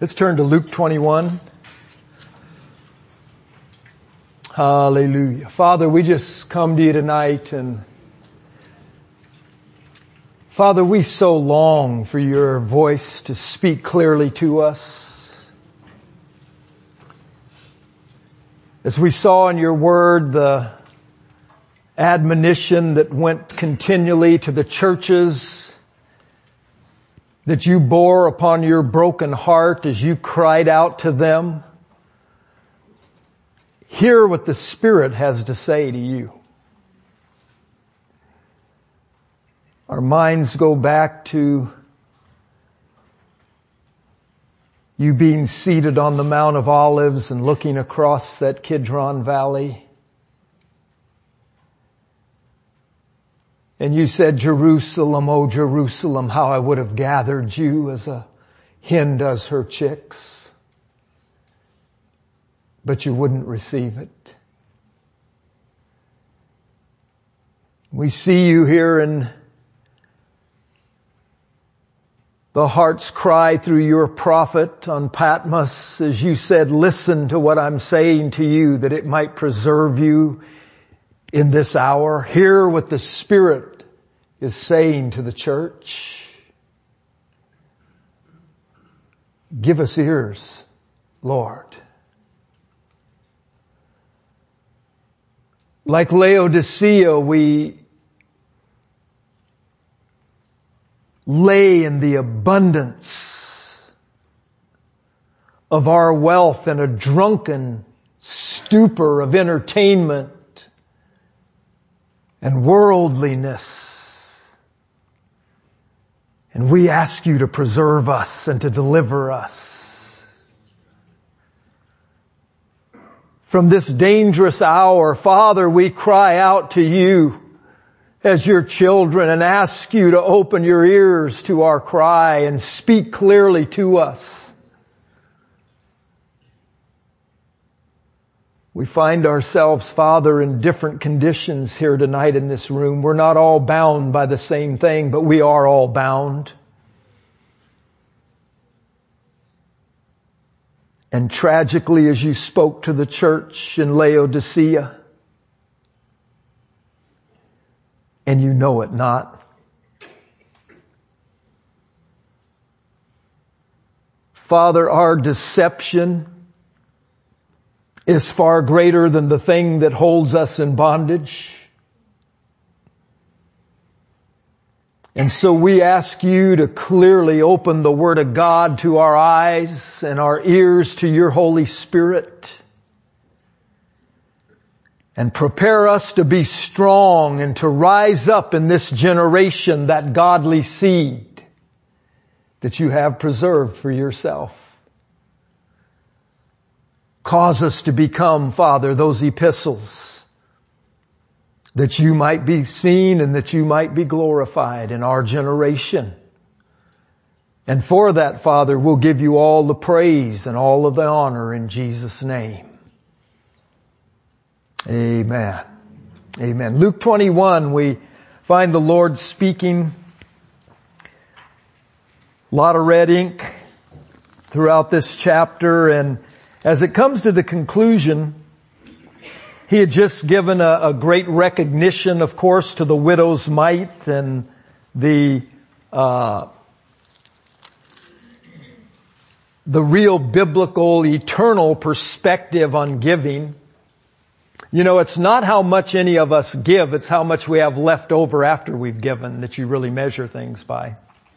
Let's turn to Luke 21. Hallelujah. Father, we just come to you tonight, and Father, we so long for your voice to speak clearly to us. As we saw in your word, the admonition that went continually to the churches that you bore upon your broken heart as you cried out to them. Hear what the Spirit has to say to you. Our minds go back to you being seated on the Mount of Olives and looking across that Kidron Valley. And you said, Jerusalem, oh Jerusalem, how I would have gathered you as a hen does her chicks. But you wouldn't receive it. We see you here in the heart's cry through your prophet on Patmos as you said, listen to what I'm saying to you that it might preserve you in this hour. Hear what the Spirit is saying to the church. Give us ears, Lord. Like Laodicea, we lay in the abundance of our wealth in a drunken stupor of entertainment and worldliness. And we ask you to preserve us and to deliver us from this dangerous hour. Father, we cry out to you as your children and ask you to open your ears to our cry and speak clearly to us. We find ourselves, Father, in different conditions here tonight in this room. We're not all bound by the same thing, but we are all bound. And tragically, as you spoke to the church in Laodicea, and you know it not, Father, our deception is far greater than the thing that holds us in bondage. And so we ask you to clearly open the Word of God to our eyes and our ears to your Holy Spirit, and prepare us to be strong and to rise up in this generation, that godly seed that you have preserved for yourself. Cause us to become, Father, those epistles that you might be seen and that you might be glorified in our generation. And for that, Father, we'll give you all the praise and all of the honor in Jesus' name. Amen. Amen. Luke 21, we find the Lord speaking. A lot of red ink throughout this chapter, and as it comes to the conclusion, he had just given a great recognition, of course, to the widow's mite and the real biblical, eternal perspective on giving. You know, it's not how much any of us give, it's how much we have left over after we've given that you really measure things by.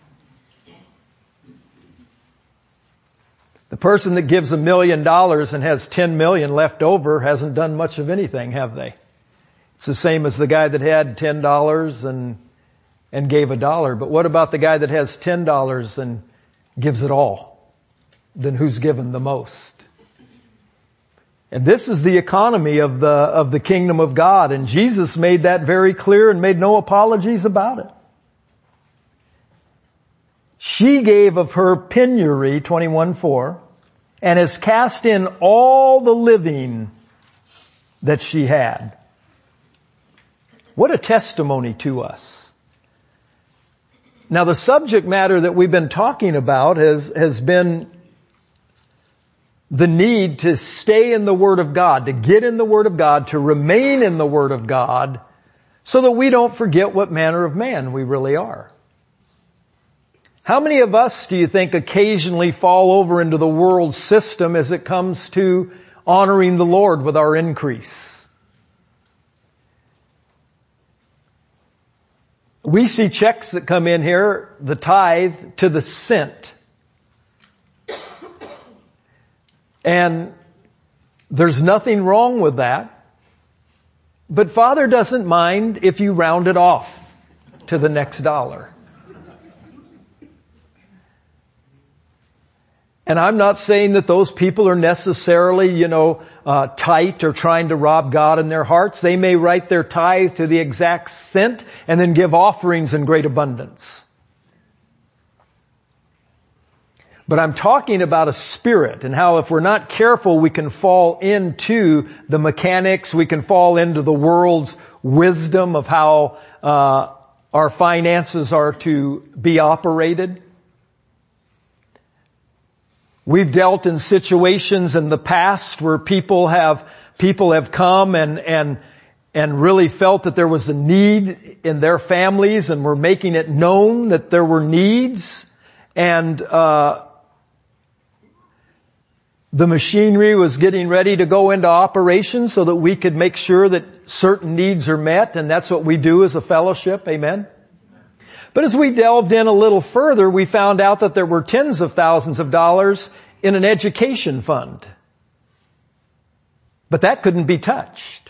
The person that gives $1 million and has 10 million left over hasn't done much of anything, have they? It's the same as the guy that had $10 and gave $1. But what about the guy that has $10 and gives it all? Then who's given the most? And this is the economy of the kingdom of God, and Jesus made that very clear and made no apologies about it. She gave of her penury, 21:4, and has cast in all the living that she had. What a testimony to us. Now the subject matter that we've been talking about has been the need to stay in the Word of God, to get in the Word of God, to remain in the Word of God, so that we don't forget what manner of man we really are. How many of us do you think occasionally fall over into the world system as it comes to honoring the Lord with our increase? We see checks that come in here, the tithe to the cent. And there's nothing wrong with that. But Father doesn't mind if you round it off to the next dollar. And I'm not saying that those people are necessarily, tight or trying to rob God in their hearts. They may write their tithe to the exact cent and then give offerings in great abundance. But I'm talking about a spirit and how if we're not careful, we can fall into the mechanics, we can fall into the world's wisdom of how our finances are to be operated. We've dealt in situations in the past where people have come and really felt that there was a need in their families and were making it known that there were needs, and the machinery was getting ready to go into operation so that we could make sure that certain needs are met, and that's what we do as a fellowship. Amen. But as we delved in a little further, we found out that there were tens of thousands of dollars in an education fund. But that couldn't be touched.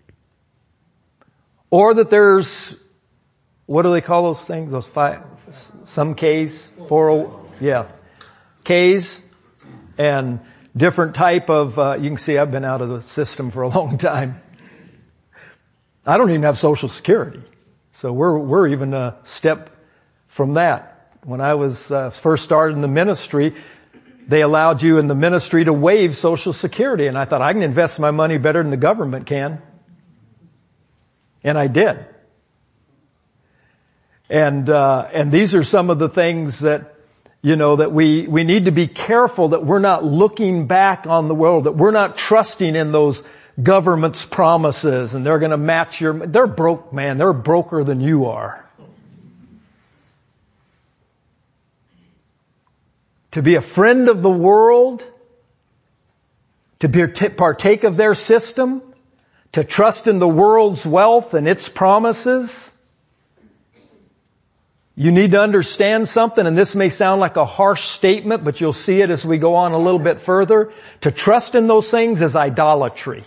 Or that there's, what do they call those things? Those some Ks, Ks, and different type of, you can see I've been out of the system for a long time. I don't even have Social Security. So we're even a step from that. When I was first started in the ministry, they allowed you in the ministry to waive Social Security. And I thought, I can invest my money better than the government can. And I did. And these are some of the things that, that we need to be careful that we're not looking back on the world, that we're not trusting in those government's promises and they're going to match they're broke, man. They're broker than you are. To be a friend of the world, to partake of their system, to trust in the world's wealth and its promises. You need to understand something, and this may sound like a harsh statement, but you'll see it as we go on a little bit further. To trust in those things is idolatry.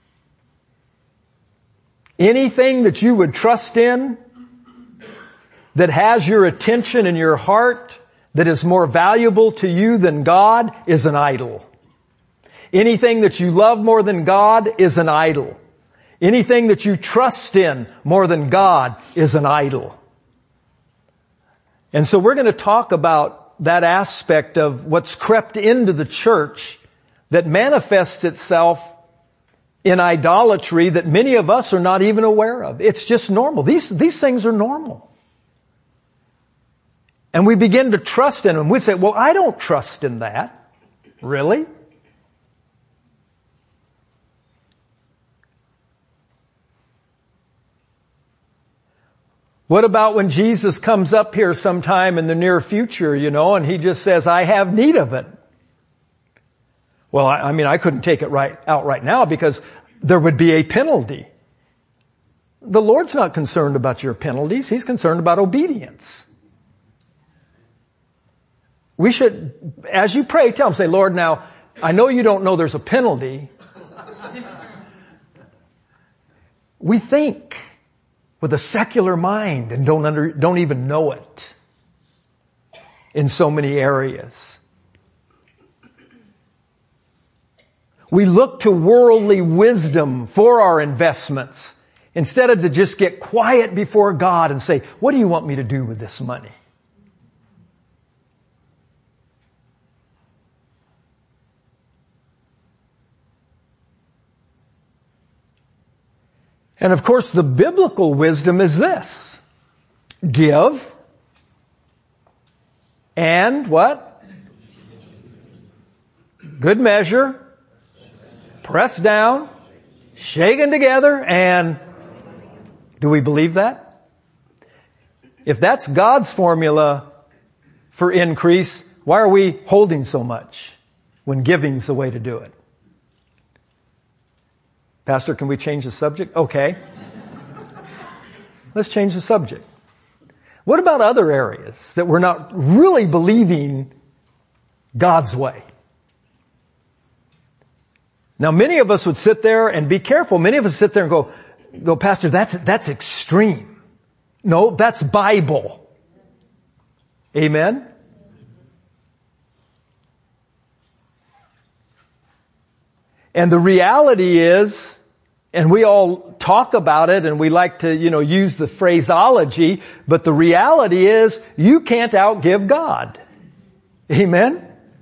Anything that you would trust in that has your attention and your heart that is more valuable to you than God is an idol. Anything that you love more than God is an idol. Anything that you trust in more than God is an idol. And so we're going to talk about that aspect of what's crept into the church that manifests itself in idolatry that many of us are not even aware of. It's just normal. These things are normal. And we begin to trust in them. We say, well, I don't trust in that. Really? What about when Jesus comes up here sometime in the near future, and he just says, I have need of it? Well, I couldn't take it out right now because there would be a penalty. The Lord's not concerned about your penalties. He's concerned about obedience. We should, as you pray, tell him, say, Lord, now, I know you don't know there's a penalty. We think with a secular mind and don't even know it in so many areas. We look to worldly wisdom for our investments instead of to just get quiet before God and say, what do you want me to do with this money? And of course, the biblical wisdom is this. Give. And what? good measure, pressed down, shaken together, and do we believe that? If that's God's formula for increase, why are we holding so much when giving's the way to do it? Pastor, can we change the subject? Okay. Let's change the subject. What about other areas that we're not really believing God's way? Now many of us would sit there and be careful. Many of us sit there and go, Pastor, that's extreme. No, that's Bible. Amen? And the reality is, and we all talk about it and we like to, use the phraseology, but the reality is you can't outgive God. Amen?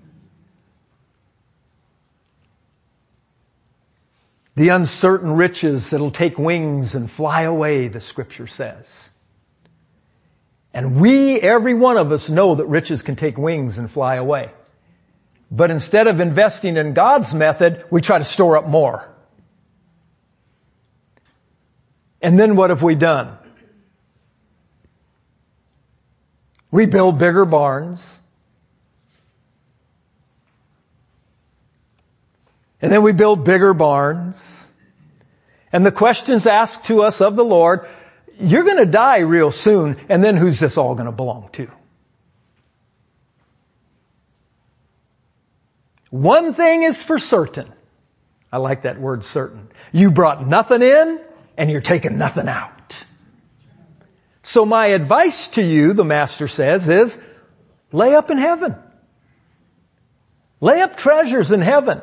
The uncertain riches that'll take wings and fly away, the scripture says. And every one of us know that riches can take wings and fly away. But instead of investing in God's method, we try to store up more. And then what have we done? We build bigger barns. And then we build bigger barns. And the question's asked to us of the Lord, you're going to die real soon, and then who's this all going to belong to? One thing is for certain. I like that word certain. You brought nothing in, and you're taking nothing out. So my advice to you, the Master says, is lay up in heaven. Lay up treasures in heaven.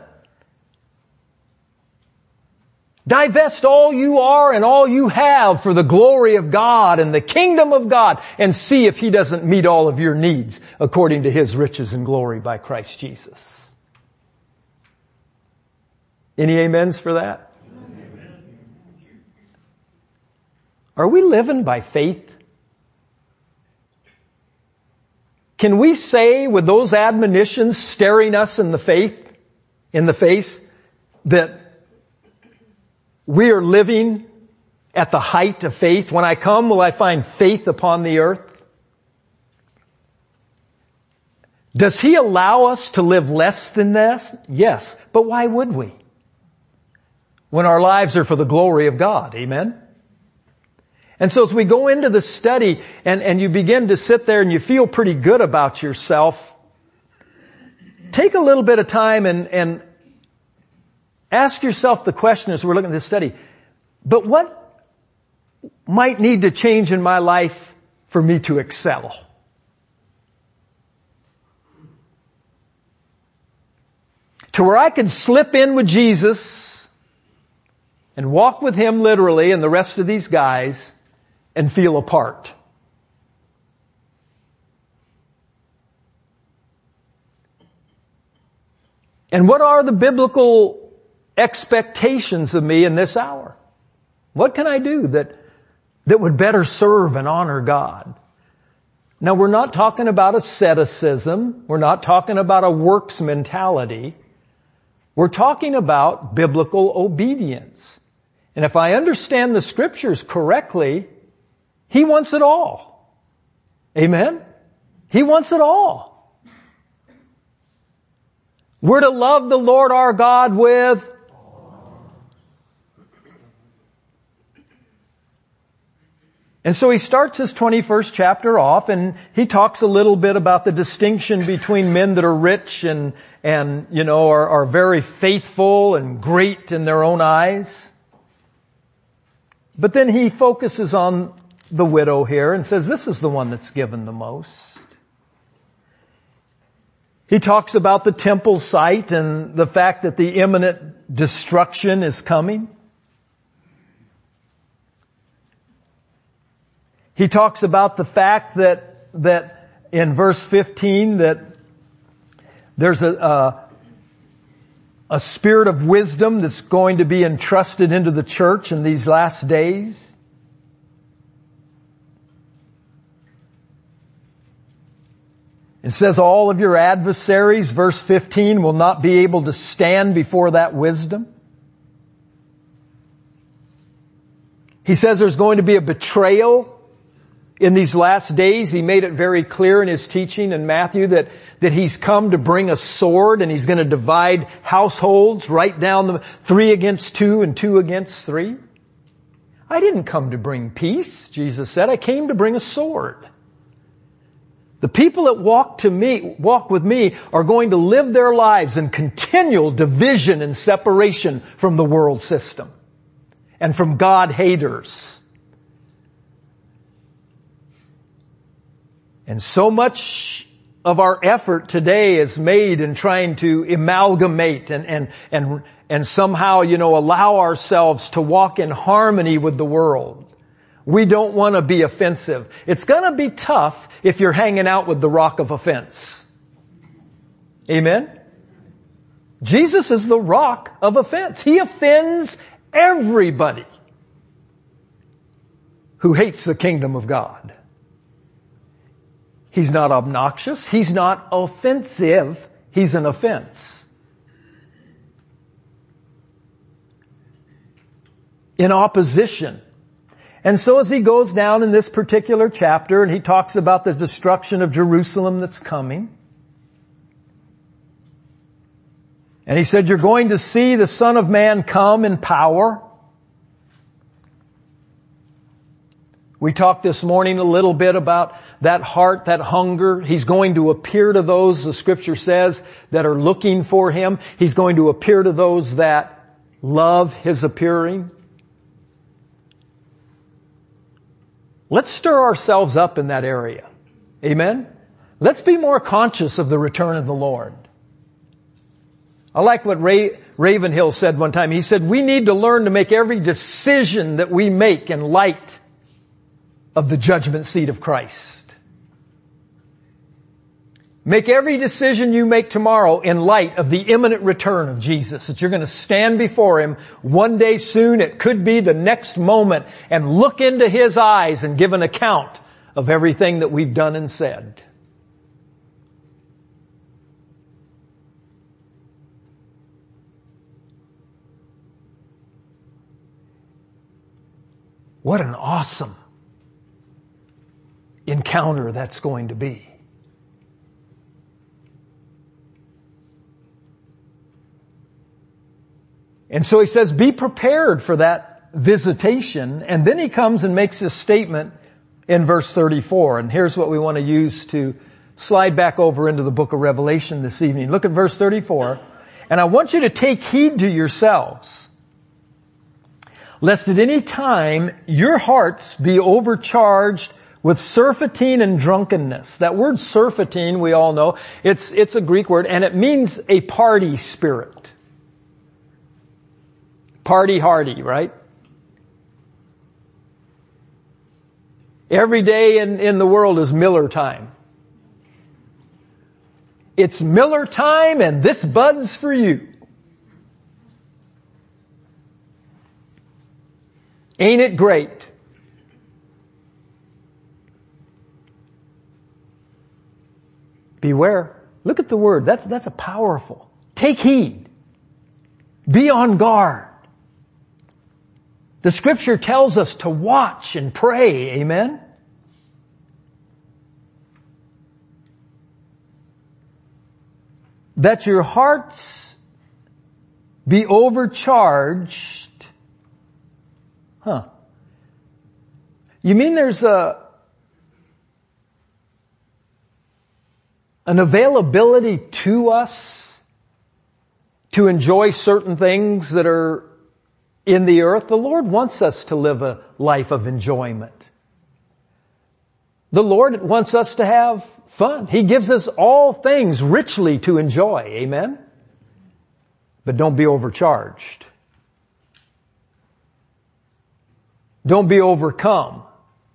Divest all you are and all you have for the glory of God and the kingdom of God, and see if He doesn't meet all of your needs according to His riches and glory by Christ Jesus. Any amens for that? Amen. Are we living by faith? Can we say with those admonitions staring us in the face, that we are living at the height of faith? When I come, will I find faith upon the earth? Does He allow us to live less than this? Yes. But why would we? When our lives are for the glory of God. Amen? And so as we go into the study and you begin to sit there and you feel pretty good about yourself, take a little bit of time and ask yourself the question as we're looking at this study, but what might need to change in my life for me to excel? To where I can slip in with Jesus and walk with Him literally and the rest of these guys and feel apart. And what are the biblical expectations of me in this hour? What can I do that would better serve and honor God? Now we're not talking about asceticism. We're not talking about a works mentality. We're talking about biblical obedience. And if I understand the scriptures correctly, He wants it all. Amen? He wants it all. We're to love the Lord our God with And so he starts his 21st chapter off and he talks a little bit about the distinction between men that are rich and are very faithful and great in their own eyes. But then he focuses on the widow here and says this is the one that's given the most. He talks about the temple site and the fact that the imminent destruction is coming. He talks about the fact that in verse 15 that there's a spirit of wisdom that's going to be entrusted into the church in these last days. It says all of your adversaries, verse 15, will not be able to stand before that wisdom. He says there's going to be a betrayal in these last days. He made it very clear in his teaching in Matthew that he's come to bring a sword, and he's going to divide households right down the 3 against 2 and 2 against 3. I didn't come to bring peace, Jesus said. I came to bring a sword. The people that walk with me are going to live their lives in continual division and separation from the world system and from God haters. And so much of our effort today is made in trying to amalgamate and somehow, allow ourselves to walk in harmony with the world. We don't want to be offensive. It's going to be tough if you're hanging out with the rock of offense. Amen? Jesus is the rock of offense. He offends everybody who hates the kingdom of God. He's not obnoxious. He's not offensive. He's an offense. In opposition. And so as he goes down in this particular chapter and he talks about the destruction of Jerusalem that's coming. And he said, you're going to see the Son of Man come in power. We talked this morning a little bit about that heart, that hunger. He's going to appear to those, the scripture says, that are looking for him. He's going to appear to those that love his appearing. Let's stir ourselves up in that area. Amen? Let's be more conscious of the return of the Lord. I like what Ravenhill said one time. He said, we need to learn to make every decision that we make in light of the judgment seat of Christ. Make every decision you make tomorrow in light of the imminent return of Jesus, that you're going to stand before him one day soon. It could be the next moment, and look into his eyes and give an account of everything that we've done and said. What an awesome encounter that's going to be. And so he says, be prepared for that visitation. And then he comes and makes this statement in verse 34. And here's what we want to use to slide back over into the book of Revelation this evening. Look at verse 34. And I want you to take heed to yourselves, lest at any time your hearts be overcharged with surfeiting and drunkenness. That word surfeiting, we all know, it's a Greek word, and it means a party spirit. Party hardy, right? Every day in the world is Miller time. It's Miller time, and this bud's for you. Ain't it great? Beware. Look at the word. That's a powerful. Take heed. Be on guard. The scripture tells us to watch and pray. Amen? That your hearts be overcharged. You mean there's an availability to us to enjoy certain things that are in the earth? The Lord wants us to live a life of enjoyment. The Lord wants us to have fun. He gives us all things richly to enjoy. Amen? But don't be overcharged. Don't be overcome.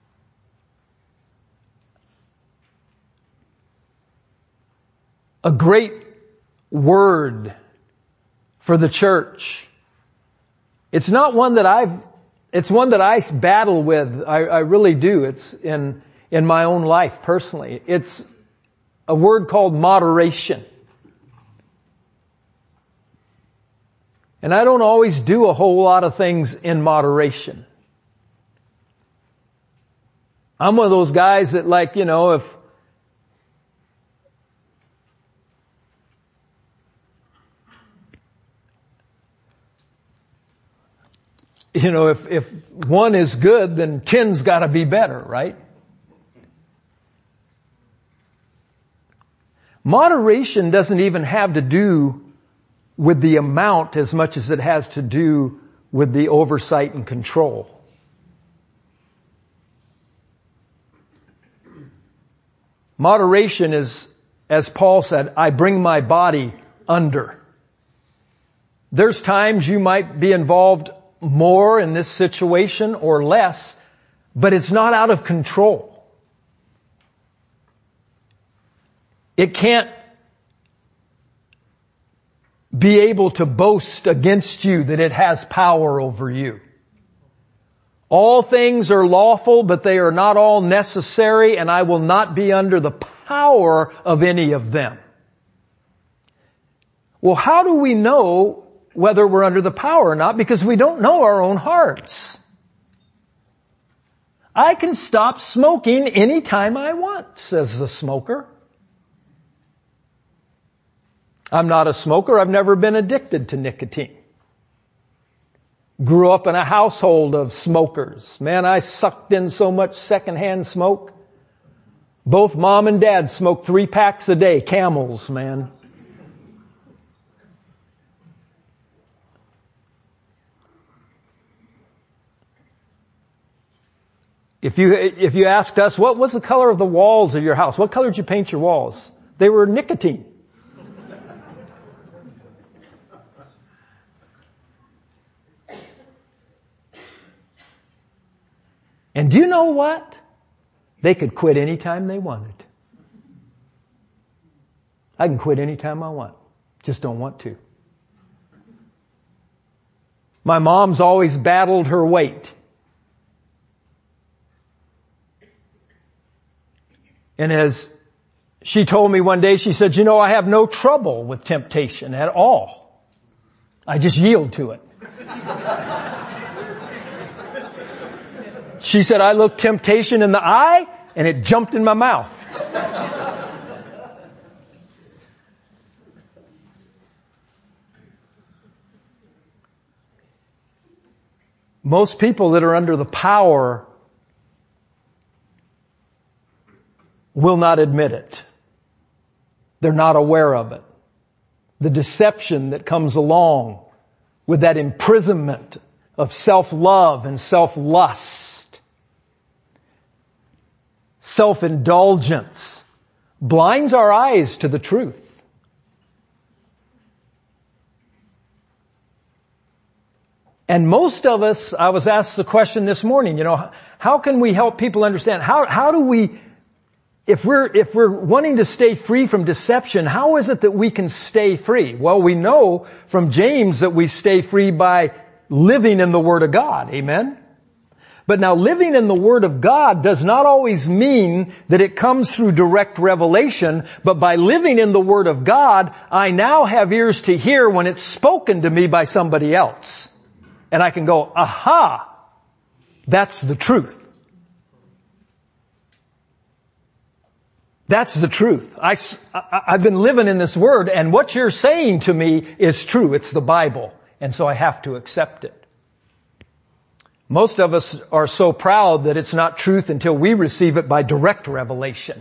A great word for the church. It's not one that it's one that I battle with. I really do. It's in my own life personally. It's a word called moderation. And I don't always do a whole lot of things in moderation. I'm one of those guys that if one is good, then 10's got to be better, right? Moderation doesn't even have to do with the amount as much as it has to do with the oversight and control. Moderation is, as Paul said, I bring my body under. There's times you might be involved more in this situation or less, but it's not out of control. It can't be able to boast against you that it has power over you. All things are lawful, but they are not all necessary, and I will not be under the power of any of them. Well, how do we know whether we're under the power or not? Because we don't know our own hearts. I can stop smoking anytime I want, says the smoker. I'm not a smoker. I've never been addicted to nicotine. Grew up in a household of smokers. Man, I sucked in so much secondhand smoke. Both mom and dad smoked 3 packs a day, Camels, man. If you asked us, what was the color of the walls of your house? What color did you paint your walls? They were nicotine. And do you know what? They could quit anytime they wanted. I can quit anytime I want. Just don't want to. My mom's always battled her weight. And as she told me one day, she said, I have no trouble with temptation at all. I just yield to it. She said, I looked temptation in the eye and it jumped in my mouth. Most people that are under the power will not admit it. They're not aware of it. The deception that comes along with that imprisonment of self-love and self-lust. Self-indulgence blinds our eyes to the truth. And most of us, I was asked the question this morning, how can we help people understand? How do we, if we're wanting to stay free from deception, how is it that we can stay free? Well, we know from James that we stay free by living in the Word of God. Amen? But now living in the Word of God does not always mean that it comes through direct revelation, but by living in the Word of God, I now have ears to hear when it's spoken to me by somebody else. And I can go, aha, that's the truth. That's the truth. I've been living in this Word, and what you're saying to me is true. It's the Bible. And so I have to accept it. Most of us are so proud that it's not truth until we receive it by direct revelation.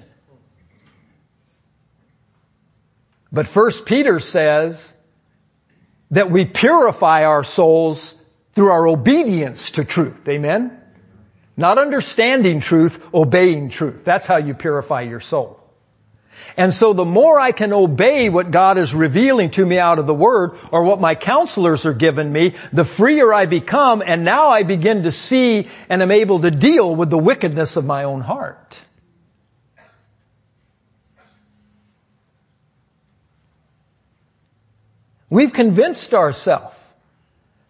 But 1 Peter says that we purify our souls through our obedience to truth. Amen? Not understanding truth, obeying truth. That's how you purify your soul. And so the more I can obey what God is revealing to me out of the Word, or what my counselors are giving me, the freer I become, and now I begin to see and am able to deal with the wickedness of my own heart. We've convinced ourselves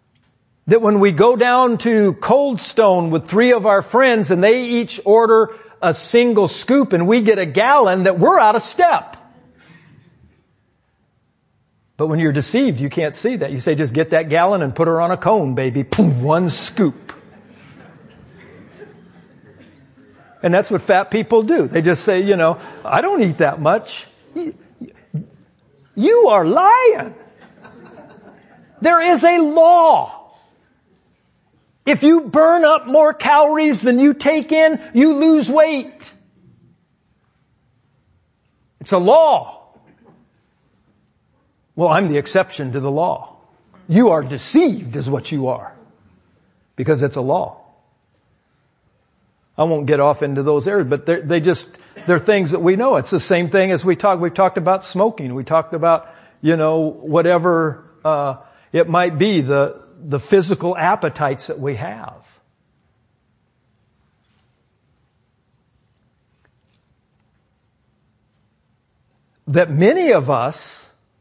that when we go down to Cold Stone with 3 of our friends and they each order a single scoop and we get a gallon, that we're out of step. But when you're deceived, you can't see that. You say, just get that gallon and put her on a cone, baby. Boom, one scoop. And that's what fat people do. They just say, I don't eat that much. You are lying. There is a law. If you burn up more calories than you take in, you lose weight. It's a law. Well, I'm the exception to the law. You are deceived is what you are. Because it's a law. I won't get off into those areas, but they're things that we know. It's the same thing as we've talked about smoking. We talked about, whatever, it might be, the physical appetites that we have. That many of us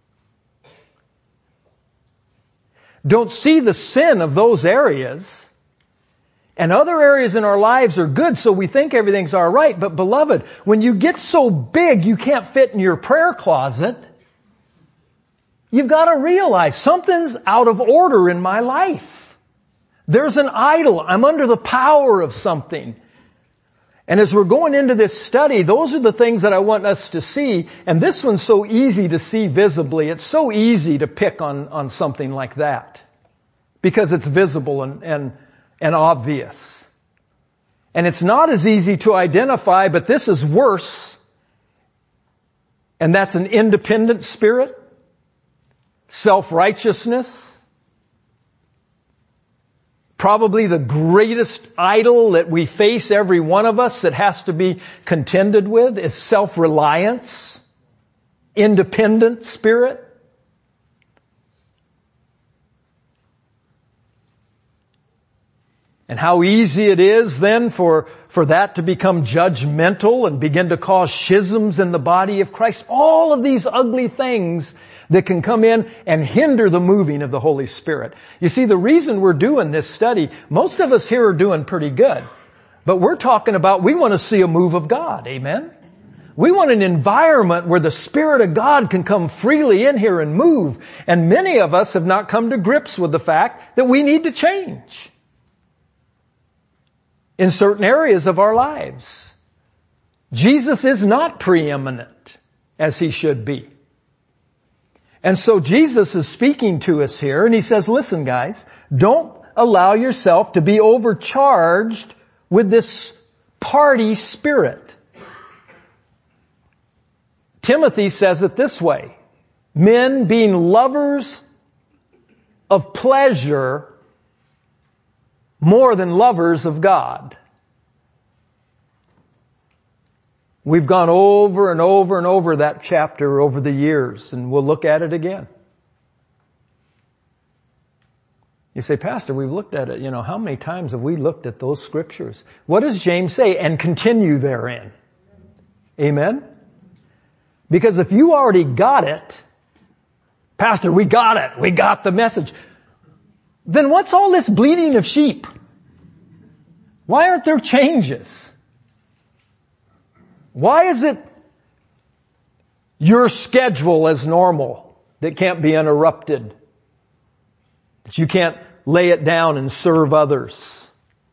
don't see the sin of those areas, and other areas in our lives are good, so we think everything's all right. But beloved, when you get so big you can't fit in your prayer closet, you've got to realize something's out of order in my life. There's an idol. I'm under the power of something. And as we're going into this study, those are the things that I want us to see. And this one's so easy to see visibly. It's so easy to pick on something like that. Because it's visible and obvious. And it's not as easy to identify, but this is worse. And that's an independent spirit. Self-righteousness. Probably the greatest idol that we face, every one of us, that has to be contended with is self-reliance, independent spirit. And how easy it is then for that to become judgmental and begin to cause schisms in the body of Christ. All of these ugly things that can come in and hinder the moving of the Holy Spirit. You see, the reason we're doing this study, most of us here are doing pretty good. But we're talking about, we want to see a move of God. Amen? We want an environment where the Spirit of God can come freely in here and move. And many of us have not come to grips with the fact that we need to change in certain areas of our lives. Jesus is not preeminent as He should be. And so Jesus is speaking to us here, and He says, listen guys, don't allow yourself to be overcharged with this party spirit. Timothy says it this way, men being lovers of pleasure more than lovers of God. We've gone over and over and over that chapter over the years, and we'll look at it again. You say, Pastor, we've looked at it. How many times have we looked at those scriptures? What does James say? And continue therein. Amen? Because if you already got it, Pastor, we got it. We got the message. Then what's all this bleating of sheep? Why aren't there changes? Why is it your schedule as normal that can't be interrupted? That you can't lay it down and serve others?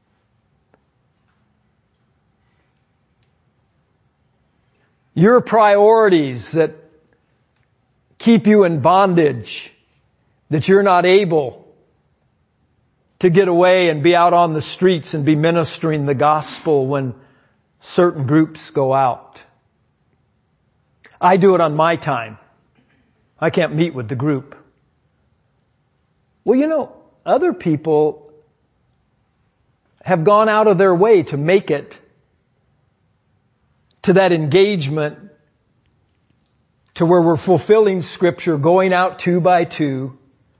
Your priorities that keep you in bondage, that you're not able to get away and be out on the streets and be ministering the gospel when certain groups go out. I do it on my time. I can't meet with the group. Well, other people have gone out of their way to make it to that engagement to where we're fulfilling Scripture, going out 2 by 2.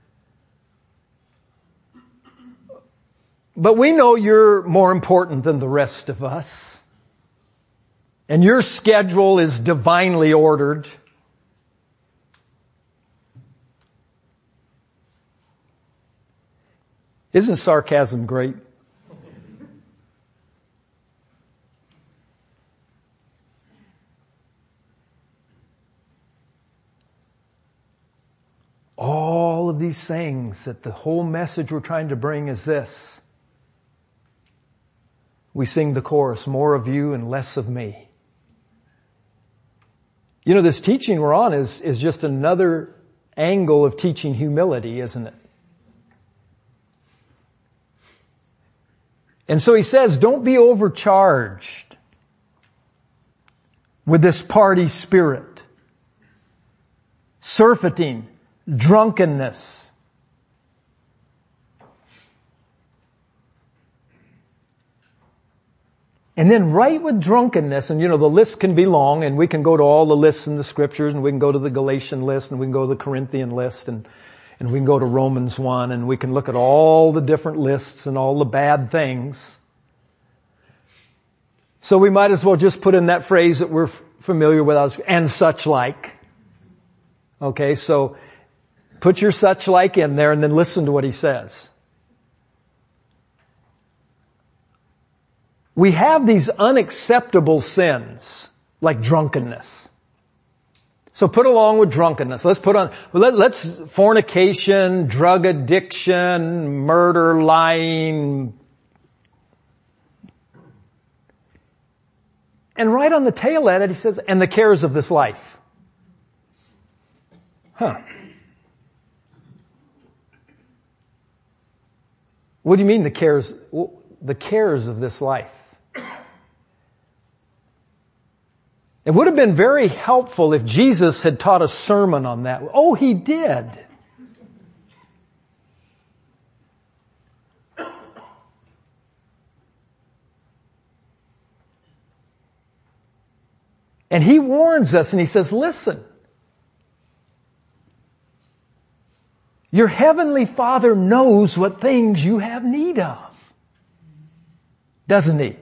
But we know you're more important than the rest of us. And your schedule is divinely ordered. Isn't sarcasm great? of these things, that the whole message we're trying to bring is this. We sing the chorus, more of you and less of me. You know, this teaching we're on is just another angle of teaching humility, isn't it? And so he says, don't be overcharged with this party spirit, surfeiting, drunkenness. And then right with drunkenness, and you know, the list can be long, and we can go to all the lists in the scriptures, and we can go to the Galatian list, and we can go to the Corinthian list, and we can go to Romans 1, and we can look at all the different lists and all the bad things. So we might as well just put in that phrase that we're familiar with, and such like. Okay, so put your such like in there and then listen to what he says. We have these unacceptable sins, like drunkenness. So put along with drunkenness. Let's fornication, drug addiction, murder, lying. And right on the tail end, he says, and the cares of this life. Huh. What do you mean the cares? The cares of this life. It would have been very helpful if Jesus had taught a sermon on that. Oh, he did. And he warns us and he says, listen, your heavenly Father knows what things you have need of. Doesn't he?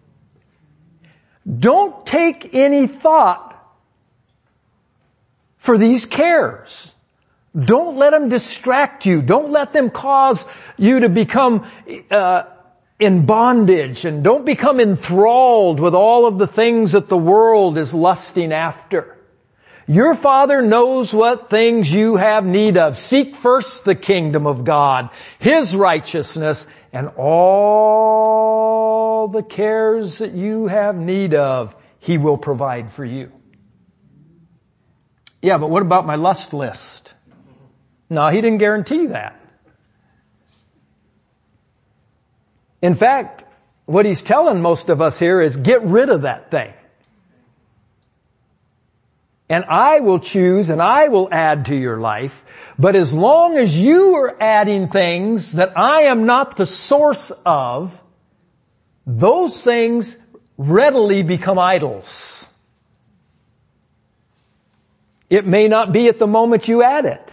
Don't take any thought for these cares. Don't let them distract you. Don't let them cause you to become in bondage, and don't become enthralled with all of the things that the world is lusting after. Your Father knows what things you have need of. Seek first the kingdom of God, His righteousness, and all the cares that you have need of, He will provide for you. Yeah, but what about my lust list? No, He didn't guarantee that. In fact, what He's telling most of us here is get rid of that thing. And I will choose and I will add to your life. But as long as you are adding things that I am not the source of, those things readily become idols. It may not be at the moment you add it.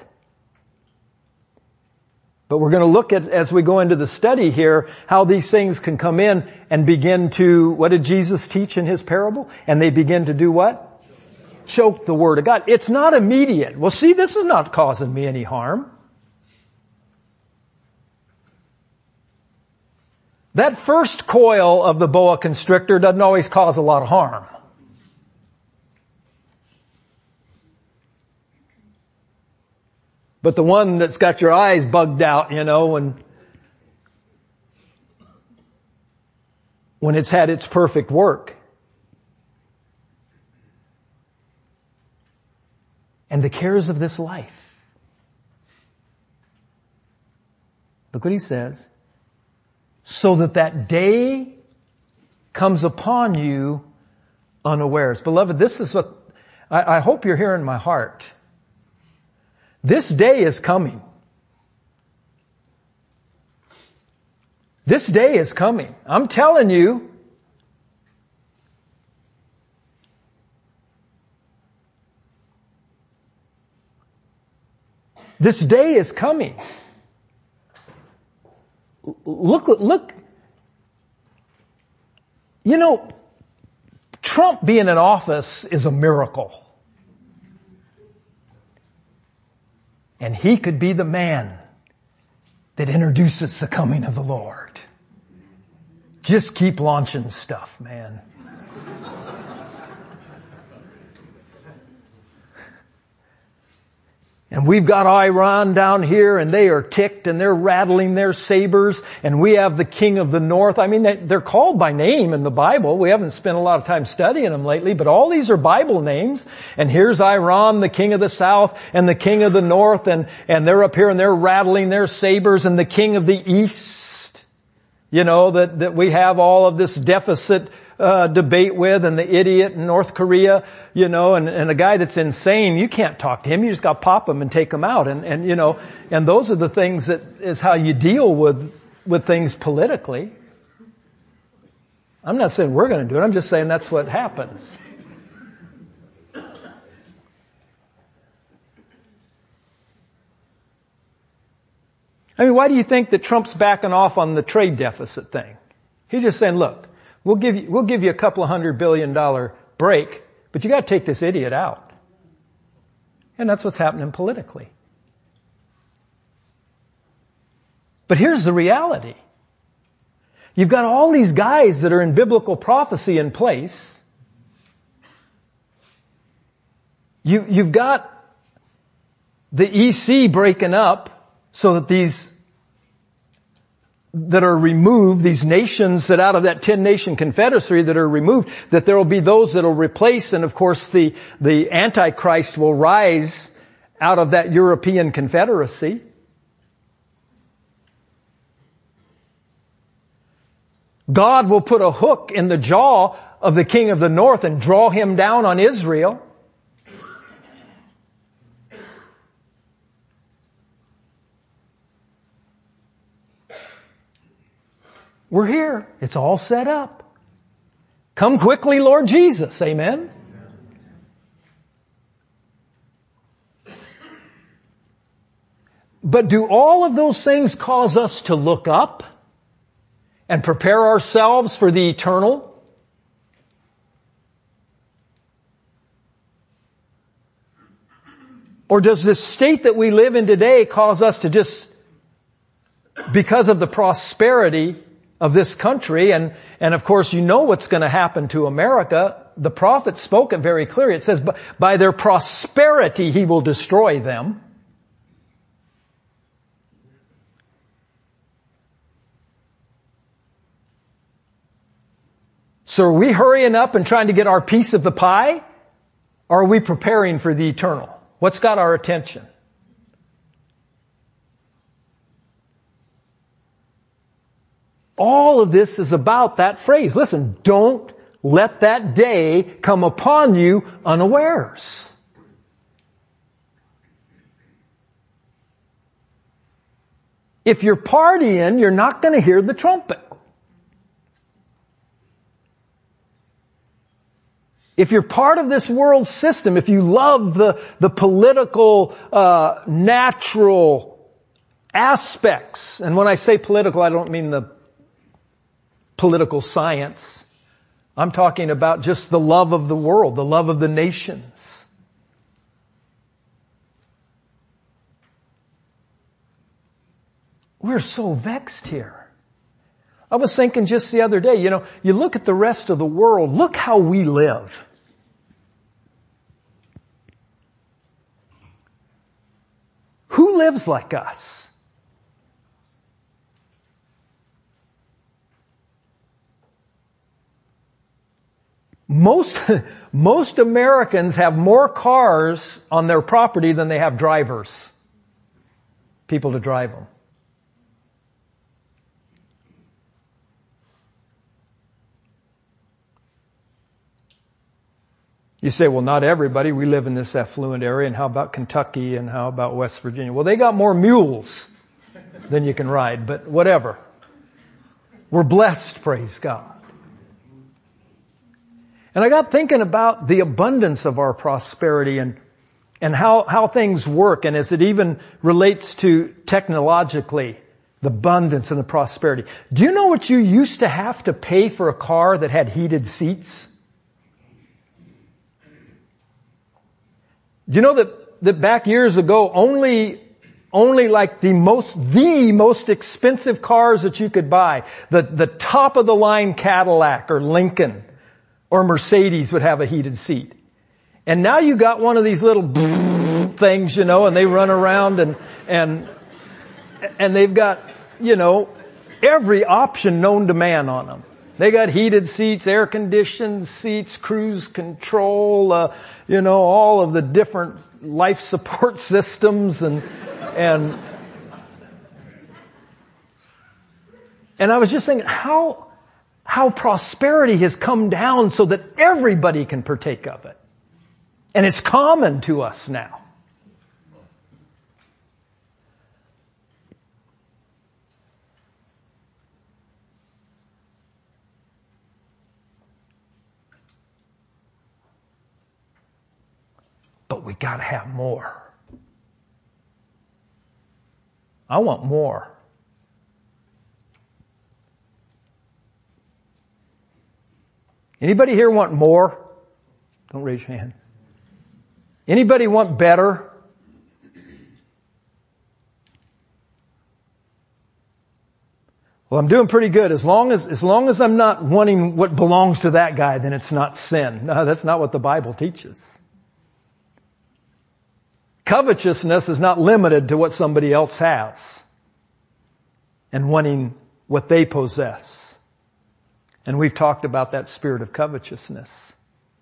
But we're going to look at, as we go into the study here, how these things can come in and begin to, what did Jesus teach in His parable? And they begin to do what? Choke the Word of God. It's not immediate. Well, see, this is not causing me any harm. That first coil of the boa constrictor doesn't always cause a lot of harm. But the one that's got your eyes bugged out, you know, when it's had its perfect work. And the cares of this life. Look what he says. So that day comes upon you unawares. Beloved, this is what, I hope you're hearing my heart. This day is coming. This day is coming. I'm telling you. This day is coming. Look. You know, Trump being in office is a miracle. And he could be the man that introduces the coming of the Lord. Just keep launching stuff, man. And we've got Iran down here and they are ticked and they're rattling their sabers, and we have the king of the north. I mean, they're called by name in the Bible. We haven't spent a lot of time studying them lately, but all these are Bible names. And here's Iran, the king of the south, and the king of the north, and they're up here and they're rattling their sabers, and the king of the east, that we have all of this deficit debate with, and the idiot in North Korea, and a guy that's insane. You can't talk to him. You just got to pop him and take him out. And those are the things that is how you deal with things politically. I'm not saying we're going to do it. I'm just saying that's what happens. I mean, why do you think that Trump's backing off on the trade deficit thing? He's just saying, look, we'll give you a couple of $100 billion break, but you got to take this idiot out. And that's what's happening politically. But here's the reality. You've got all these guys that are in biblical prophecy in place. You've got the EC breaking up so that these that are removed, these nations that out of that 10-nation confederacy that are removed, that there will be those that will replace, and of course the Antichrist will rise out of that European confederacy. God will put a hook in the jaw of the king of the north and draw him down on Israel. We're here. It's all set up. Come quickly, Lord Jesus. Amen. But do all of those things cause us to look up and prepare ourselves for the eternal? Or does this state that we live in today cause us to just, because of the prosperity of this country, and of course you know what's going to happen to America. The prophet spoke it very clearly. It says, by their prosperity he will destroy them. So are we hurrying up and trying to get our piece of the pie? Or are we preparing for the eternal? What's got our attention? All of this is about that phrase. Listen, don't let that day come upon you unawares. If you're partying, you're not going to hear the trumpet. If you're part of this world system, if you love the political, natural aspects, and when I say political, I don't mean the political science. I'm talking about just the love of the world, the love of the nations. We're so vexed here. I was thinking just the other day, you look at the rest of the world, look how we live. Who lives like us? Most Americans have more cars on their property than they have drivers. People to drive them. You say, well, not everybody. We live in this affluent area, and how about Kentucky, and how about West Virginia? Well, they got more mules than you can ride, but whatever. We're blessed, praise God. And I got thinking about the abundance of our prosperity and how things work, and as it even relates to technologically, the abundance and the prosperity. Do you know what you used to have to pay for a car that had heated seats? Do you know that back years ago, only like the most expensive cars that you could buy, the top of the line Cadillac or Lincoln or Mercedes would have a heated seat. And now you got one of these little things, and they run around and they've got, every option known to man on them. They got heated seats, air conditioned seats, cruise control, all of the different life support systems and I was just thinking how prosperity has come down so that everybody can partake of it. And it's common to us now. But we gotta have more. I want more. Anybody here want more? Don't raise your hand. Anybody want better? Well, I'm doing pretty good. As long as I'm not wanting what belongs to that guy, then it's not sin. No, that's not what the Bible teaches. Covetousness is not limited to what somebody else has and wanting what they possess. And we've talked about that spirit of covetousness.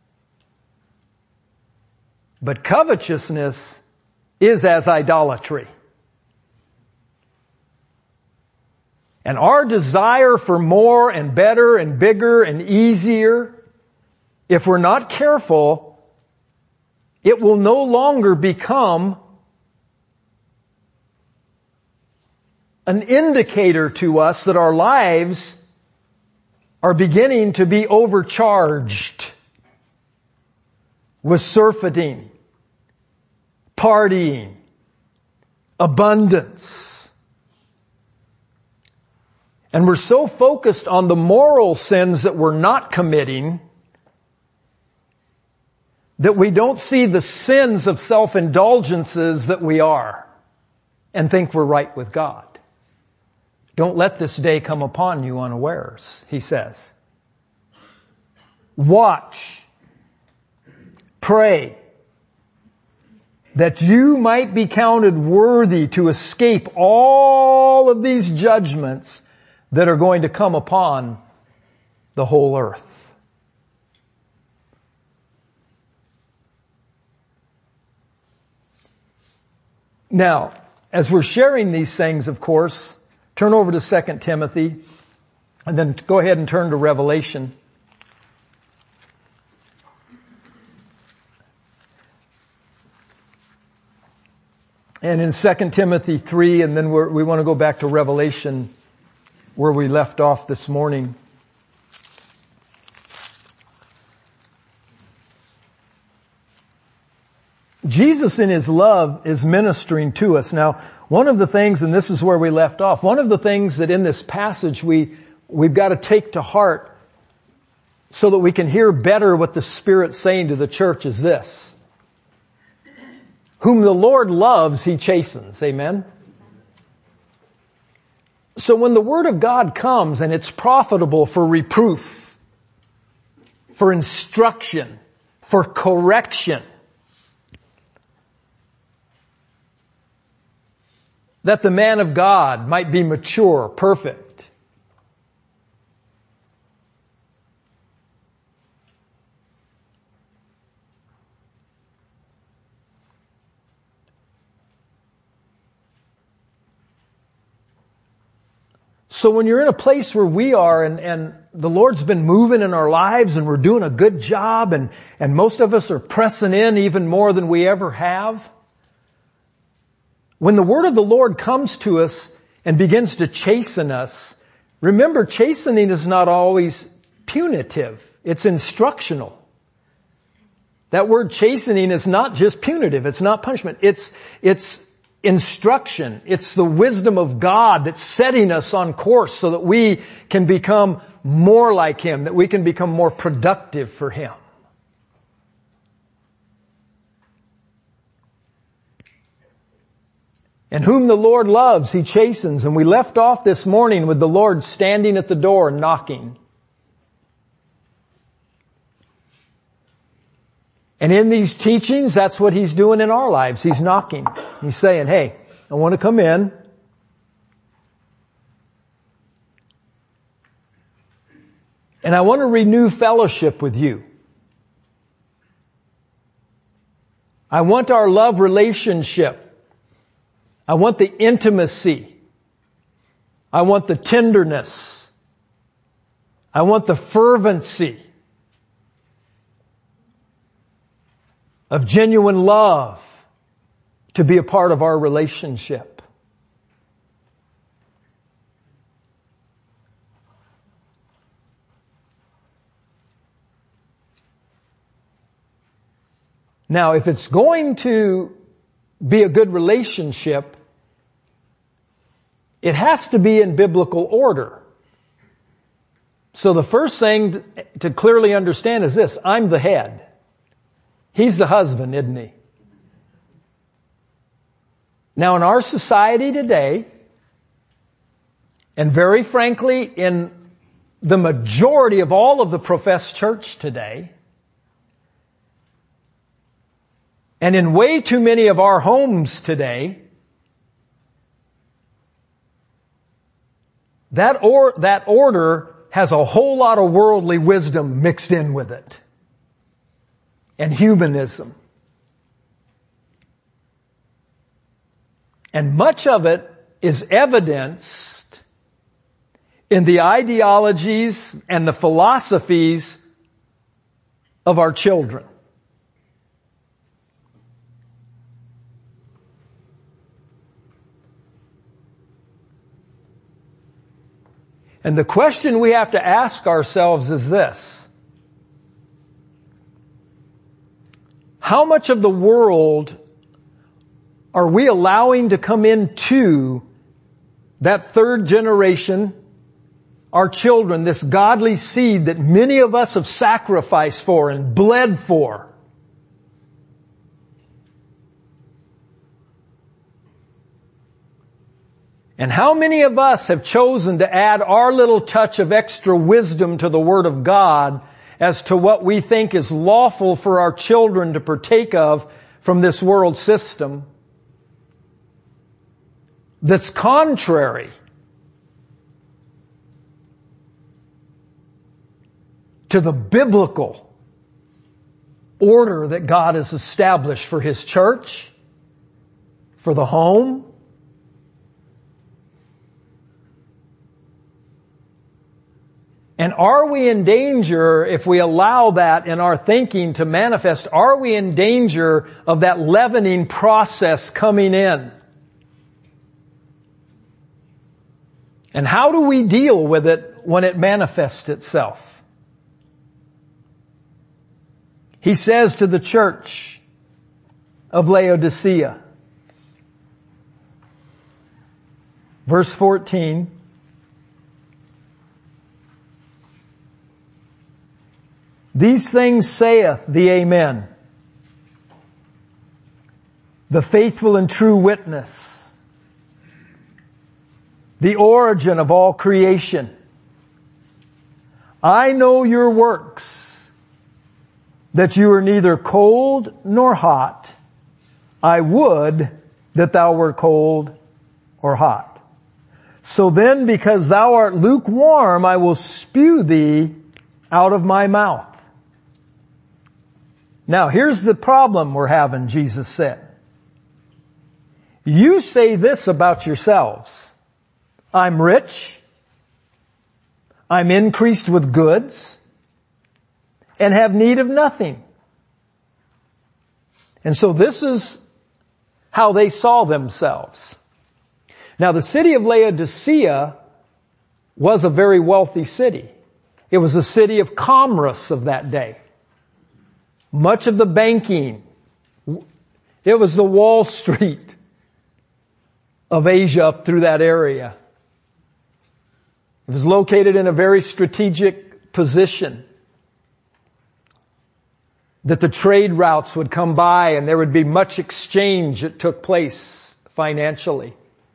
But covetousness is as idolatry. And our desire for more and better and bigger and easier, if we're not careful, it will no longer become an indicator to us that our lives are beginning to be overcharged with surfeiting, partying, abundance. And we're so focused on the moral sins that we're not committing that we don't see the sins of self-indulgences that we are and think we're right with God. Don't let this day come upon you unawares, he says. Watch, pray, that you might be counted worthy to escape all of these judgments that are going to come upon the whole earth. Now, as we're sharing these things, of course, turn over to 2 Timothy, and then go ahead and turn to Revelation. And in 2 Timothy 3, and then we want to go back to Revelation where we left off this morning. Jesus in His love is ministering to us. Now, one of the things, and this is where we left off, one of the things that in this passage we've got to take to heart so that we can hear better what the Spirit's saying to the church is this. Whom the Lord loves, He chastens. Amen? So when the Word of God comes and it's profitable for reproof, for instruction, for correction, that the man of God might be mature, perfect. So when you're in a place where we are and the Lord's been moving in our lives and we're doing a good job and most of us are pressing in even more than we ever have, when the word of the Lord comes to us and begins to chasten us, remember, chastening is not always punitive. It's instructional. That word chastening is not just punitive. It's not punishment. It's instruction. It's the wisdom of God that's setting us on course so that we can become more like Him, that we can become more productive for Him. And whom the Lord loves, He chastens. And we left off this morning with the Lord standing at the door knocking. And in these teachings, that's what He's doing in our lives. He's knocking. He's saying, hey, I want to come in. And I want to renew fellowship with you. I want our love relationship. I want the intimacy. I want the tenderness. I want the fervency of genuine love to be a part of our relationship. Now, if it's going to be a good relationship, it has to be in biblical order. So the first thing to clearly understand is this: I'm the head. He's the husband, isn't he? Now, in our society today, and very frankly, in the majority of all of the professed church today, and in way too many of our homes today, that order has a whole lot of worldly wisdom mixed in with it. And humanism. And much of it is evidenced in the ideologies and the philosophies of our children. And the question we have to ask ourselves is this: how much of the world are we allowing to come into that third generation, our children, this godly seed that many of us have sacrificed for and bled for? And how many of us have chosen to add our little touch of extra wisdom to the Word of God as to what we think is lawful for our children to partake of from this world system that's contrary to the biblical order that God has established for His church, for the home? And are we in danger, if we allow that in our thinking to manifest, are we in danger of that leavening process coming in? And how do we deal with it when it manifests itself? He says to the church of Laodicea, verse 14, "These things saith the Amen, the faithful and true witness, the origin of all creation. I know your works, that you are neither cold nor hot. I would that thou wert cold or hot. So then, because thou art lukewarm, I will spew thee out of my mouth." Now, here's the problem we're having, Jesus said. You say this about yourselves: I'm rich, I'm increased with goods, and have need of nothing. And so this is how they saw themselves. Now, the city of Laodicea was a very wealthy city. It was a city of commerce of that day. Much of the banking, it was the Wall Street of Asia up through that area. It was located in a very strategic position, that the trade routes would come by and there would be much exchange that took place financially.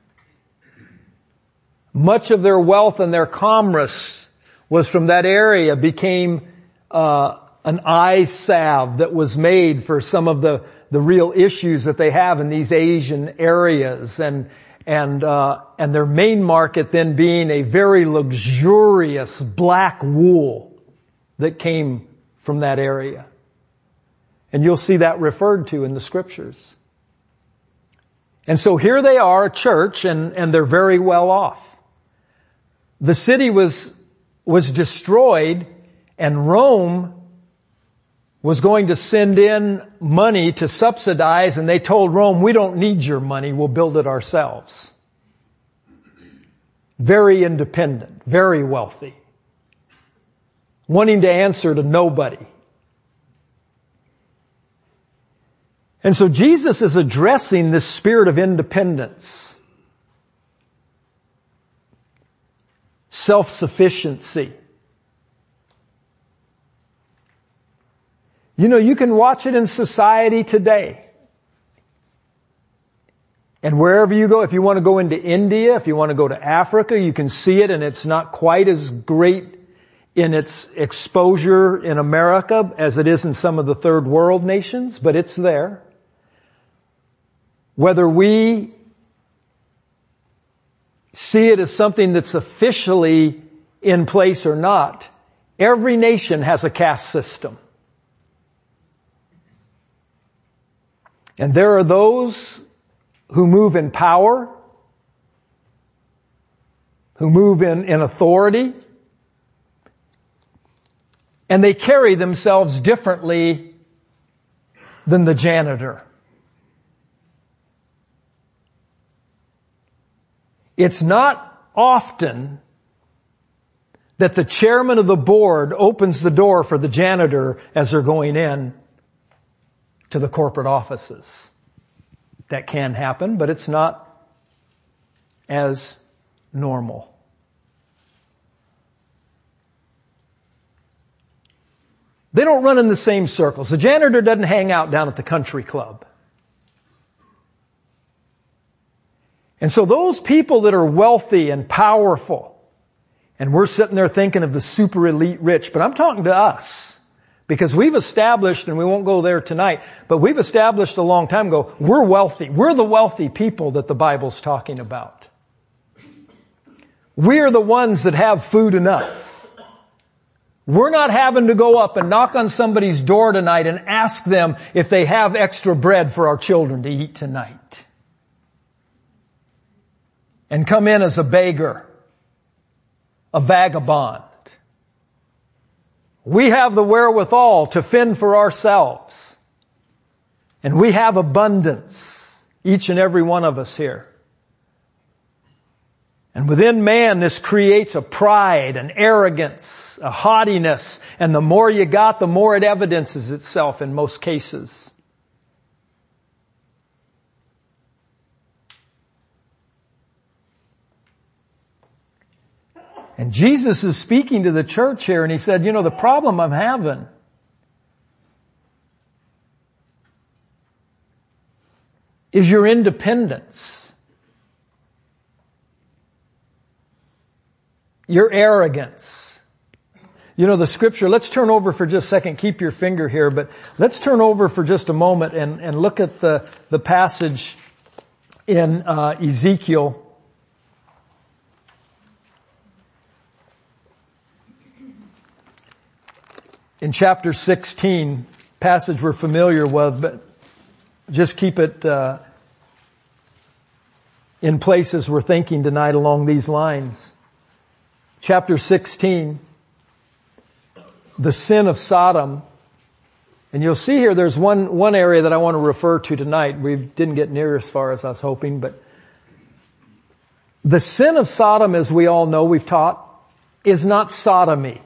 Much of their wealth and their commerce was from that area, became an eye salve that was made for some of the real issues that they have in these Asian areas, and their main market then being a very luxurious black wool that came from that area. And you'll see that referred to in the scriptures. And so here they are, a church, and they're very well off. The city was destroyed, and Rome was going to send in money to subsidize, and they told Rome, we don't need your money, we'll build it ourselves. Very independent, very wealthy, wanting to answer to nobody. And so Jesus is addressing this spirit of independence, self-sufficiency. You know, you can watch it in society today. And wherever you go, if you want to go into India, if you want to go to Africa, you can see it, and it's not quite as great in its exposure in America as it is in some of the third world nations, but it's there. Whether we see it as something that's officially in place or not, every nation has a caste system. And there are those who move in power, who move in authority, and they carry themselves differently than the janitor. It's not often that the chairman of the board opens the door for the janitor as they're going in to the corporate offices. That can happen, but it's not as normal. They don't run in the same circles. The janitor doesn't hang out down at the country club. And so those people that are wealthy and powerful, and we're sitting there thinking of the super elite rich, but I'm talking to us, because we've established, and we won't go there tonight, but we've established a long time ago, we're wealthy. We're the wealthy people that the Bible's talking about. We're the ones that have food enough. We're not having to go up and knock on somebody's door tonight and ask them if they have extra bread for our children to eat tonight. And come in as a beggar, a vagabond. We have the wherewithal to fend for ourselves. And we have abundance, each and every one of us here. And within man, this creates a pride, an arrogance, a haughtiness, and the more you got, the more it evidences itself in most cases. And Jesus is speaking to the church here, and he said, you know, the problem I'm having is your independence, your arrogance. You know, the scripture, let's turn over for just a second, keep your finger here, but let's turn over for just a moment and look at the passage in Ezekiel. In chapter 16, passage we're familiar with, but just keep it in place as we're thinking tonight along these lines. Chapter 16, the sin of Sodom. And you'll see here there's one area that I want to refer to tonight. We didn't get near as far as I was hoping, but the sin of Sodom, as we all know, we've taught, is not sodomy.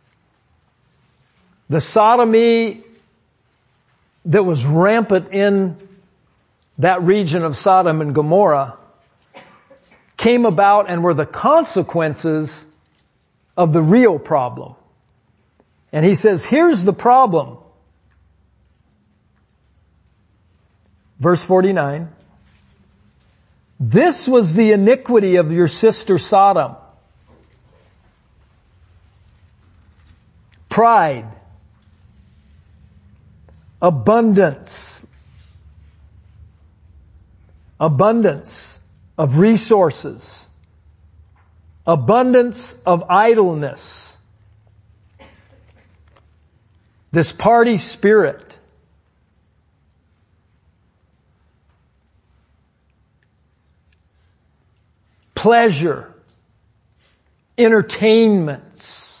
The sodomy that was rampant in that region of Sodom and Gomorrah came about and were the consequences of the real problem. And he says, here's the problem. Verse 49. This was the iniquity of your sister Sodom. Pride, abundance. Abundance of resources. Abundance of idleness. This party spirit. Pleasure. Entertainments.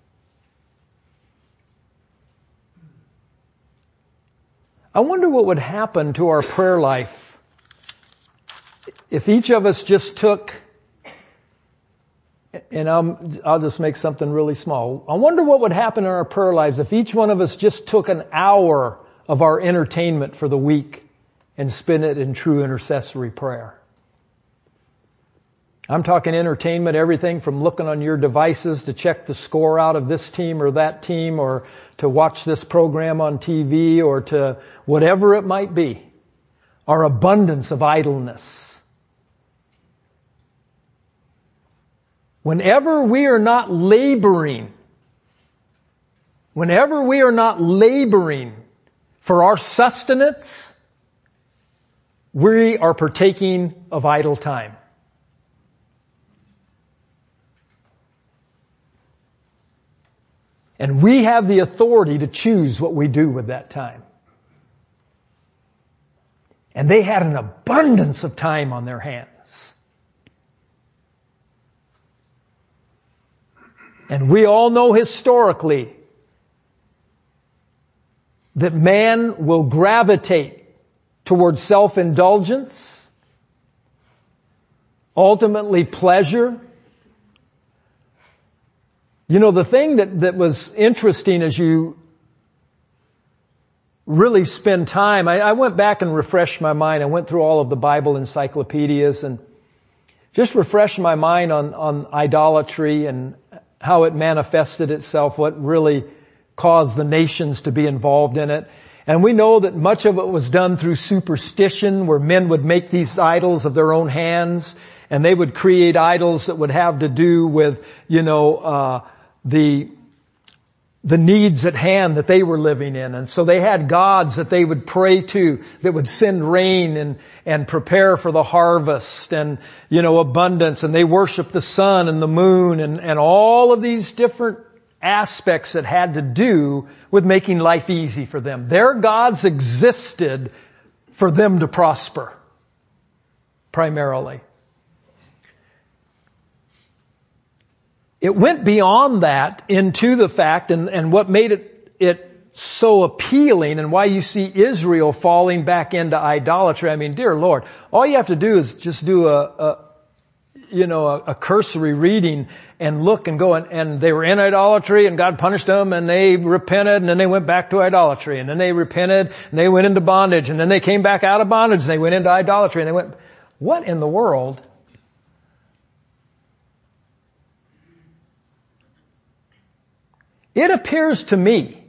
I wonder what would happen to our prayer life if each of us just took, and I'll just make something really small. I wonder what would happen in our prayer lives if each one of us just took an hour of our entertainment for the week and spent it in true intercessory prayer. I'm talking entertainment, everything from looking on your devices to check the score out of this team or that team, or to watch this program on TV, or to whatever it might be. Our abundance of idleness. Whenever we are not laboring for our sustenance, we are partaking of idle time. And we have the authority to choose what we do with that time. And they had an abundance of time on their hands. And we all know historically that man will gravitate towards self-indulgence, ultimately pleasure. You know, the thing that was interesting as you really spend time, I went back and refreshed my mind. I went through all of the Bible encyclopedias and just refreshed my mind on idolatry and how it manifested itself, what really caused the nations to be involved in it. And we know that much of it was done through superstition, where men would make these idols of their own hands, and they would create idols that would have to do with, the needs at hand that they were living in. And so they had gods that they would pray to that would send rain and prepare for the harvest and, abundance. And they worshiped the sun and the moon and all of these different aspects that had to do with making life easy for them. Their gods existed for them to prosper, primarily. It went beyond that into the fact, and what made it so appealing, and why you see Israel falling back into idolatry. I mean, dear Lord, all you have to do is just do a cursory reading and look and go, and they were in idolatry, and God punished them, and they repented, and then they went back to idolatry, and then they repented, and they went into bondage, and then they came back out of bondage, and they went into idolatry, and they went, what in the world? It appears to me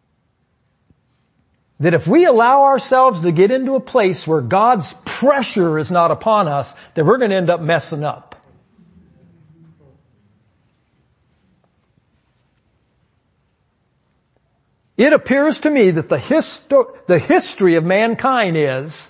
that if we allow ourselves to get into a place where God's pressure is not upon us, that we're going to end up messing up. It appears to me that the history of mankind is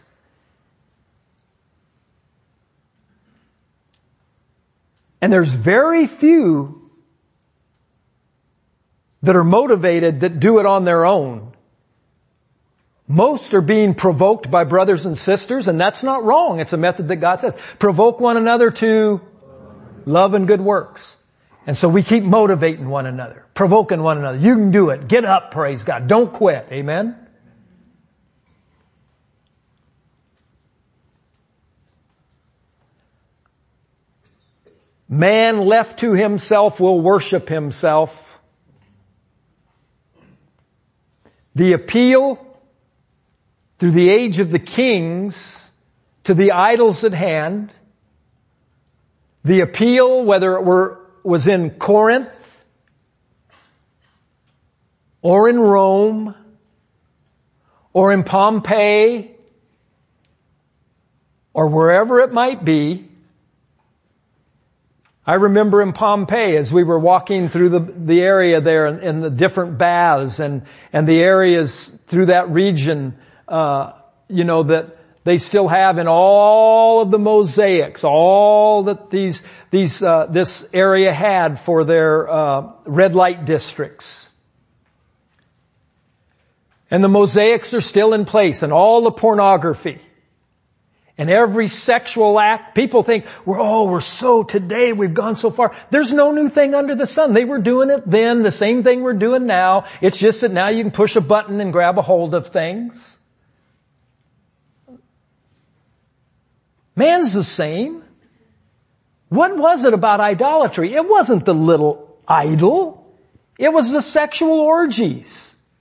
and there's very few that are motivated that do it on their own. Most are being provoked by brothers and sisters, and that's not wrong. It's a method that God says. Provoke one another to love and good works. And so we keep motivating one another, provoking one another. You can do it. Get up, praise God. Don't quit. Amen? Man left to himself will worship himself. The appeal through the age of the kings to the idols at hand, the appeal, whether it was in Corinth or in Rome or in Pompeii or wherever it might be, I remember in Pompeii as we were walking through the area there and the different baths and the areas through that region, that they still have in all of the mosaics, all that this area had for their red light districts. And the mosaics are still in place, and all the pornography and every sexual act. People think, today we've gone so far. There's no new thing under the sun. They were doing it then, the same thing we're doing now. It's just that now you can push a button and grab a hold of things. Man's the same. What was it about idolatry? It wasn't the little idol. It was the sexual orgies.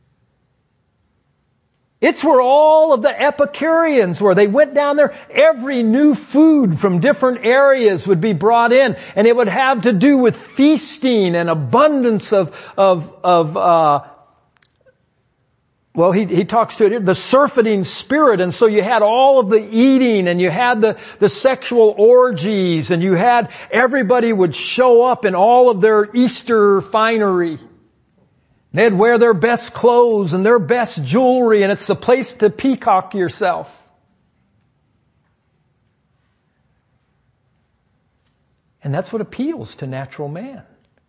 It's where all of the Epicureans were. They went down there. Every new food from different areas would be brought in, and it would have to do with feasting and abundance he talks to it, the surfeiting spirit, and so you had all of the eating, and you had the sexual orgies, and you had everybody would show up in all of their Easter finery. They'd wear their best clothes and their best jewelry, and it's the place to peacock yourself. And that's what appeals to natural man.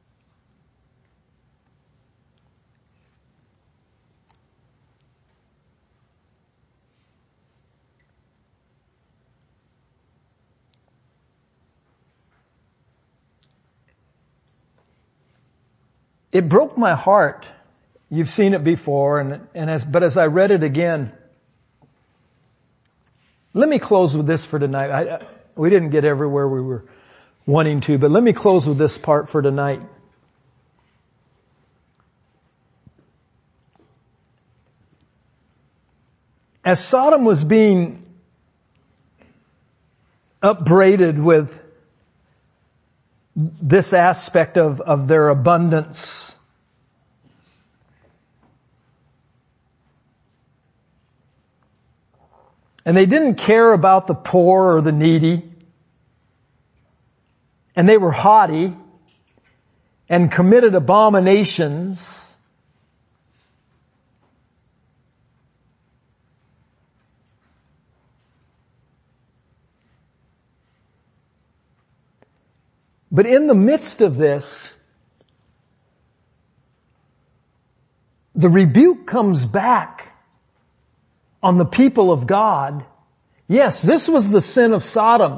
It broke my heart. You've seen it before, but as I read it again, let me close with this for tonight. We didn't get everywhere we were wanting to, but let me close with this part for tonight. As Sodom was being upbraided with this aspect of their abundance, and they didn't care about the poor or the needy, and they were haughty and committed abominations, but in the midst of this, the rebuke comes back on the people of God. Yes, this was the sin of Sodom.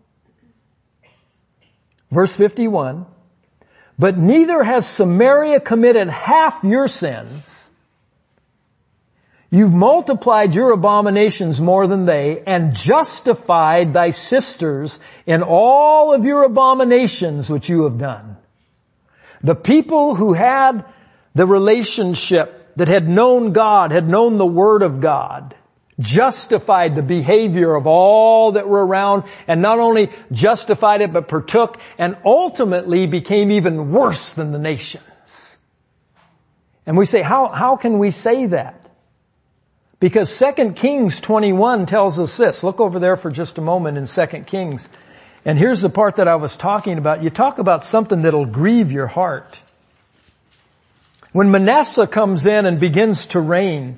Verse 51, but neither has Samaria committed half your sins. You've multiplied your abominations more than they, and justified thy sisters in all of your abominations which you have done. The people who had the relationship, that had known God, had known the Word of God, justified the behavior of all that were around, and not only justified it, but partook, and ultimately became even worse than the nations. And we say, how can we say that? Because 2 Kings 21 tells us this. Look over there for just a moment in 2 Kings. And here's the part that I was talking about. You talk about something that'll grieve your heart. When Manasseh comes in and begins to reign,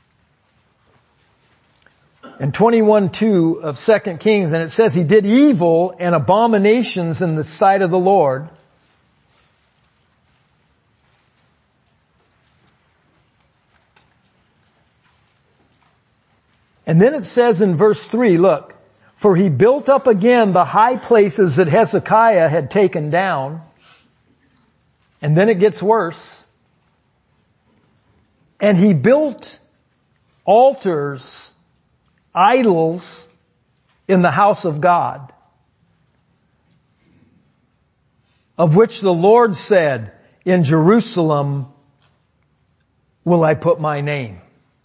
in 21:2 of 2 Kings, and it says he did evil and abominations in the sight of the Lord. And then it says in verse 3, look, for he built up again the high places that Hezekiah had taken down. And then it gets worse. And he built altars, idols, in the house of God, of which the Lord said, in Jerusalem will I put my name.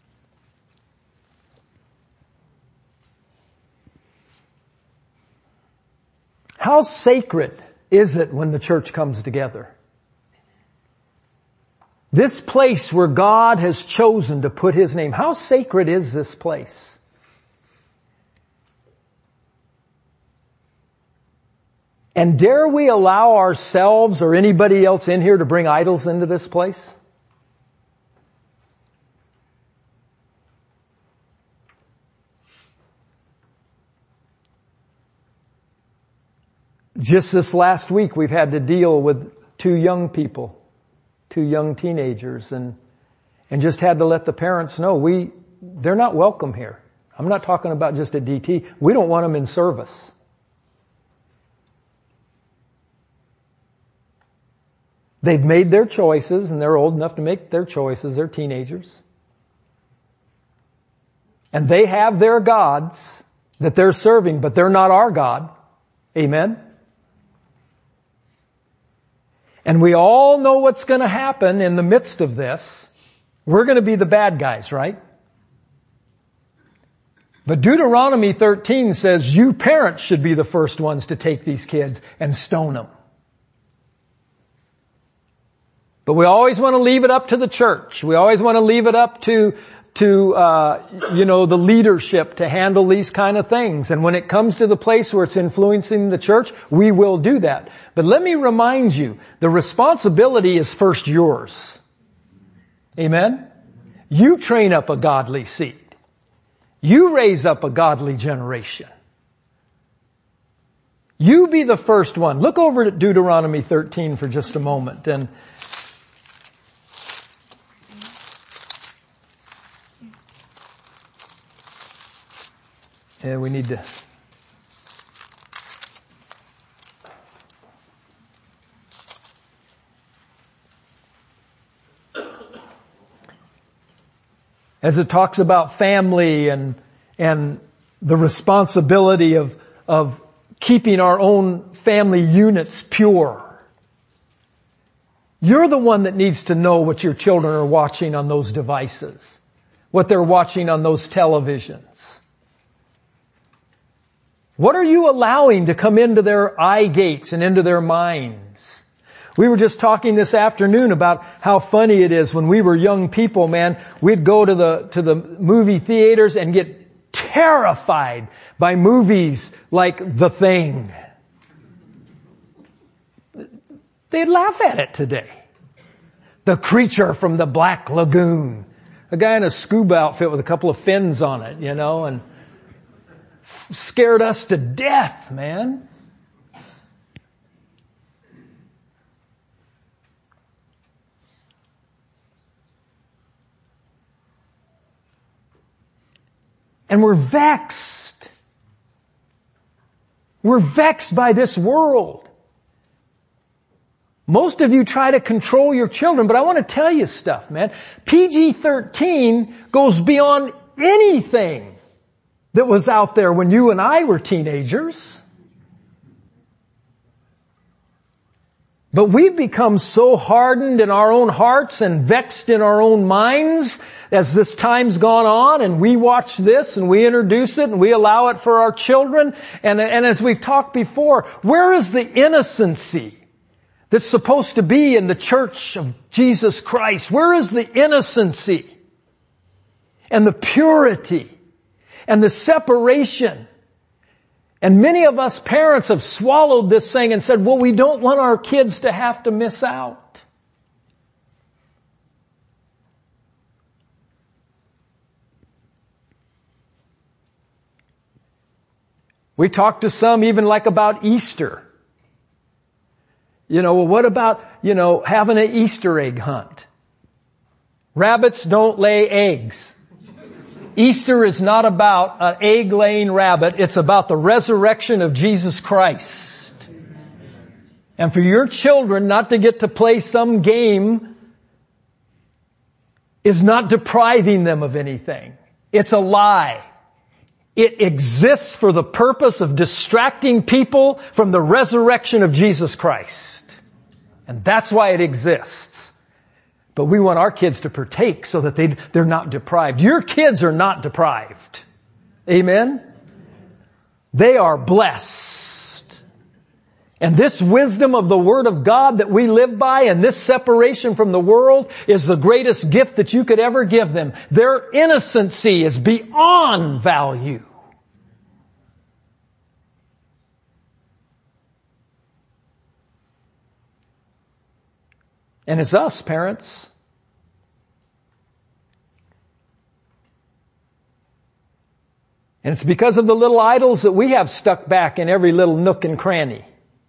How sacred is it when the church comes together? This place where God has chosen to put His name. How sacred is this place? And dare we allow ourselves or anybody else in here to bring idols into this place? Just this last week, we've had to deal with two young people, two young teenagers, and just had to let the parents know they're not welcome here. I'm not talking about just at DT. We don't want them in service. They've made their choices, and they're old enough to make their choices. They're teenagers. And they have their gods that they're serving, but they're not our God. Amen? And we all know what's going to happen in the midst of this. We're going to be the bad guys, right? But Deuteronomy 13 says you parents should be the first ones to take these kids and stone them. But we always want to leave it up to the church. We always want to leave it up to the leadership to handle these kind of things. And when it comes to the place where it's influencing the church, we will do that. But let me remind you, the responsibility is first yours. Amen? You train up a godly seed. You raise up a godly generation. You be the first one. Look over at Deuteronomy 13 for just a moment. And we need to... As it talks about family and the responsibility of keeping our own family units pure. You're the one that needs to know what your children are watching on those devices, what they're watching on those televisions. What are you allowing to come into their eye gates and into their minds? We were just talking this afternoon about how funny it is when we were young people, man. We'd go to the movie theaters and get terrified by movies like The Thing. They'd laugh at it today. The Creature from the Black Lagoon. A guy in a scuba outfit with a couple of fins on it, and scared us to death, man. And we're vexed. We're vexed by this world. Most of you try to control your children, but I want to tell you stuff, man. PG-13 goes beyond anything that was out there when you and I were teenagers. But we've become so hardened in our own hearts and vexed in our own minds as this time's gone on, and we watch this and we introduce it and we allow it for our children. And as we've talked before, where is the innocency that's supposed to be in the church of Jesus Christ? Where is the innocency and the purity and the separation? And many of us parents have swallowed this thing and said, well, we don't want our kids to have to miss out. We talked to some even like about Easter. Well, what about, having an Easter egg hunt? Rabbits don't lay eggs. Easter is not about an egg-laying rabbit. It's about the resurrection of Jesus Christ. And for your children not to get to play some game is not depriving them of anything. It's a lie. It exists for the purpose of distracting people from the resurrection of Jesus Christ. And that's why it exists. But we want our kids to partake so that they're not deprived. Your kids are not deprived. Amen? They are blessed. And this wisdom of the Word of God that we live by and this separation from the world is the greatest gift that you could ever give them. Their innocency is beyond value. And it's us, parents. And it's because of the little idols that we have stuck back in every little nook and cranny.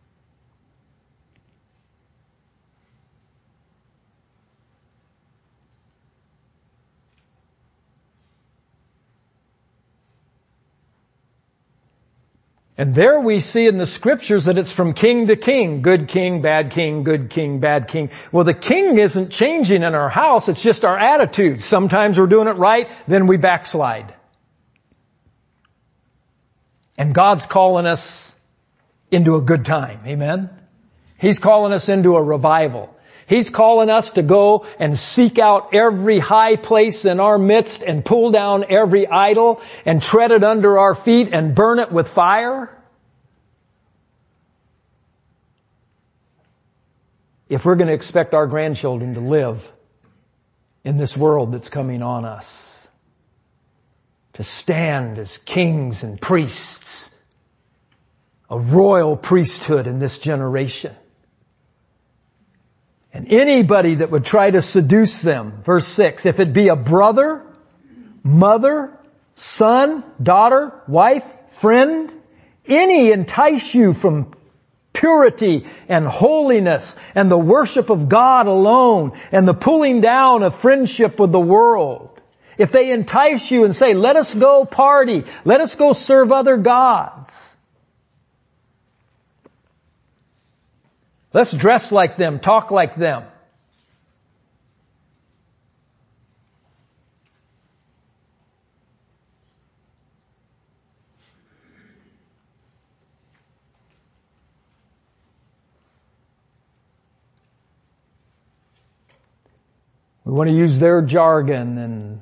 And there we see in the scriptures that it's from king to king. Good king, bad king, good king, bad king. Well, the king isn't changing in our house. It's just our attitude. Sometimes we're doing it right, then we backslide. And God's calling us into a good time. Amen? He's calling us into a revival. He's calling us to go and seek out every high place in our midst and pull down every idol and tread it under our feet and burn it with fire. If we're going to expect our grandchildren to live in this world that's coming on us, to stand as kings and priests, a royal priesthood in this generation. And anybody that would try to seduce them, verse 6, if it be a brother, mother, son, daughter, wife, friend, any entice you from purity and holiness and the worship of God alone and the pulling down of friendship with the world. If they entice you and say, let us go party, let us go serve other gods. Let's dress like them, talk like them. We want to use their jargon, and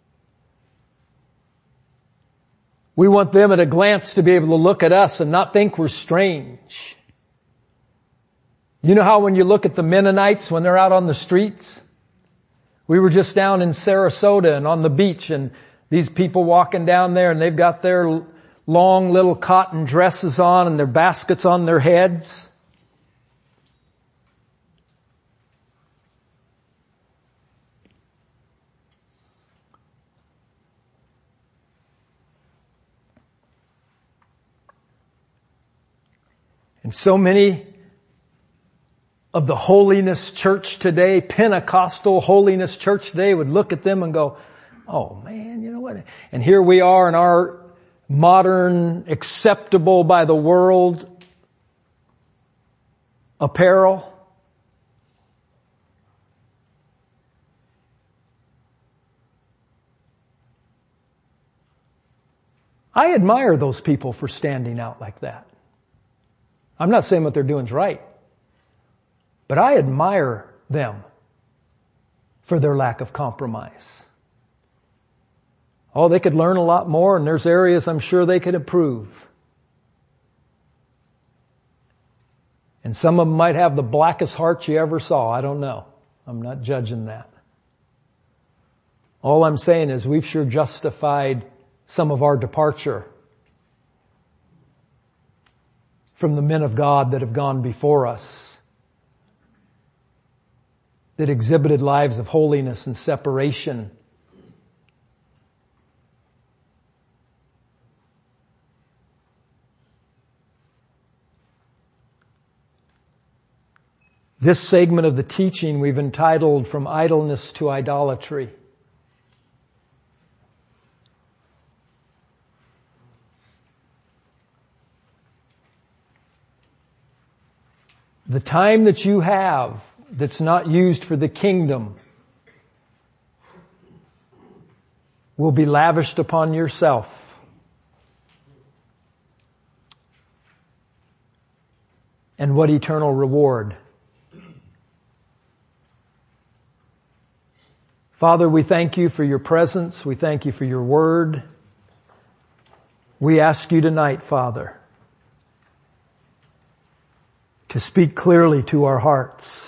we want them at a glance to be able to look at us and not think we're strange. You know how when you look at the Mennonites when they're out on the streets? We were just down in Sarasota and on the beach, and these people walking down there, and they've got their long little cotton dresses on and their baskets on their heads. And so many of the holiness church today, Pentecostal holiness church today, would look at them and go, oh man, you know what? And here we are in our modern, acceptable by the world apparel. I admire those people for standing out like that. I'm not saying what they're doing is right. But I admire them for their lack of compromise. Oh, they could learn a lot more, and there's areas I'm sure they could improve. And some of them might have the blackest hearts you ever saw. I don't know. I'm not judging that. All I'm saying is we've sure justified some of our departure from the men of God that have gone before us, that exhibited lives of holiness and separation. This segment of the teaching we've entitled From Idleness to Idolatry. The time that you have that's not used for the kingdom will be lavished upon yourself. And what eternal reward? Father, we thank you for your presence. We thank you for your word. We ask you tonight, Father, to speak clearly to our hearts.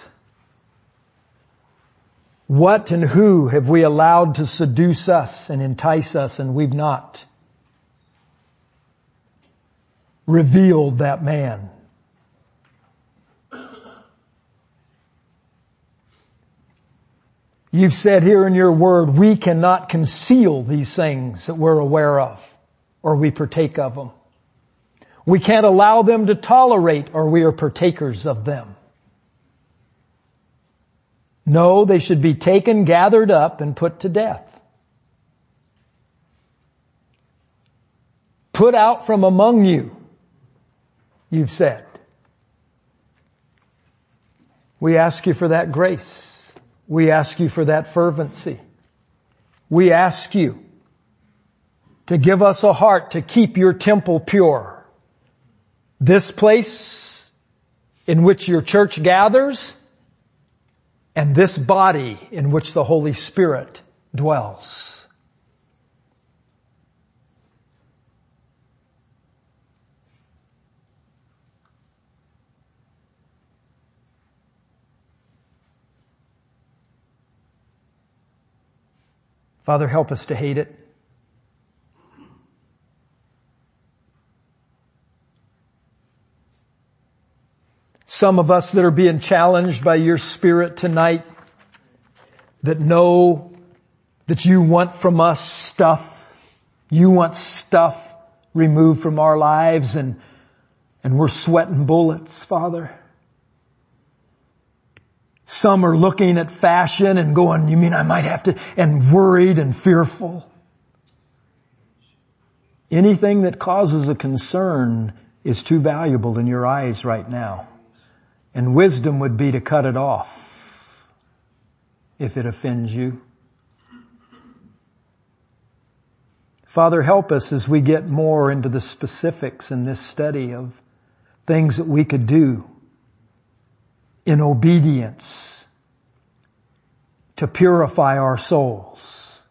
What and who have we allowed to seduce us and entice us, and we've not revealed that man? You've said here in your word, we cannot conceal these things that we're aware of or we partake of them. We can't allow them to tolerate or we are partakers of them. No, they should be taken, gathered up, and put to death. Put out from among you, you've said. We ask you for that grace. We ask you for that fervency. We ask you to give us a heart to keep your temple pure. This place in which your church gathers, and this body in which the Holy Spirit dwells. Father, help us to hate it. Some of us that are being challenged by your Spirit tonight, that know that you want from us stuff. You want stuff removed from our lives, and we're sweating bullets, Father. Some are looking at fashion and going, you mean I might have to, and worried and fearful. Anything that causes a concern is too valuable in your eyes right now. And wisdom would be to cut it off if it offends you. Father, help us as we get more into the specifics in this study of things that we could do in obedience to purify our souls.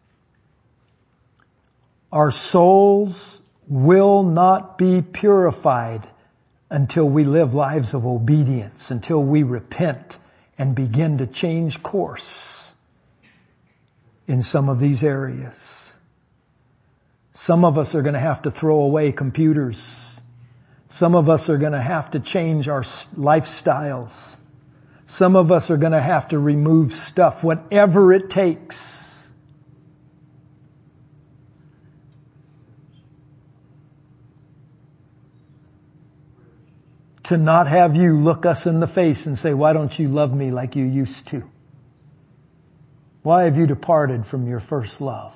Our souls will not be purified until we live lives of obedience, until we repent and begin to change course in some of these areas. Some of us are going to have to throw away computers. Some of us are going to have to change our lifestyles. Some of us are going to have to remove stuff, whatever it takes. To not have you look us in the face and say, why don't you love me like you used to? Why have you departed from your first love?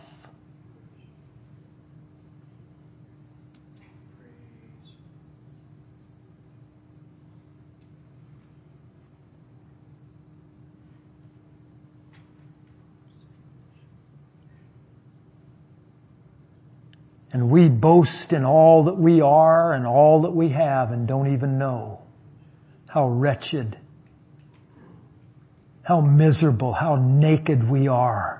And we boast in all that we are and all that we have and don't even know how wretched, how miserable, how naked we are.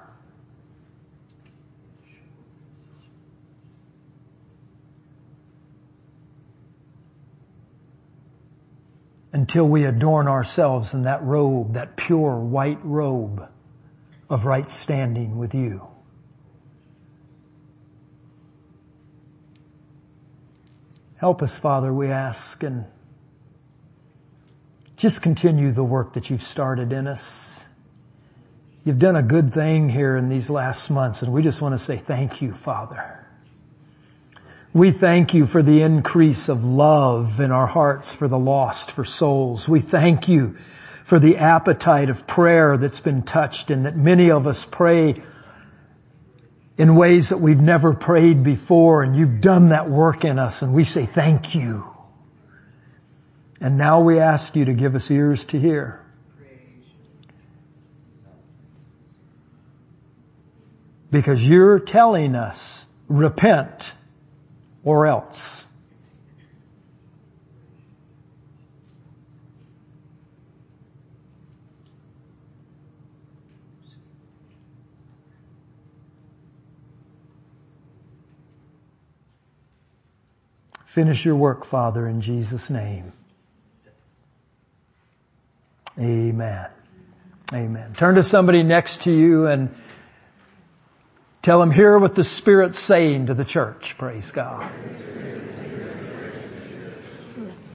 Until we adorn ourselves in that robe, that pure white robe of right standing with you. Help us, Father, we ask, and just continue the work that you've started in us. You've done a good thing here in these last months, and we just want to say thank you, Father. We thank you for the increase of love in our hearts for the lost, for souls. We thank you for the appetite of prayer that's been touched and that many of us pray in ways that we've never prayed before, and you've done that work in us, and we say thank you. And now we ask you to give us ears to hear. Because you're telling us, repent or else. Finish your work, Father, in Jesus' name. Amen. Amen. Turn to somebody next to you and tell them, hear what the Spirit's saying to the church. Praise God.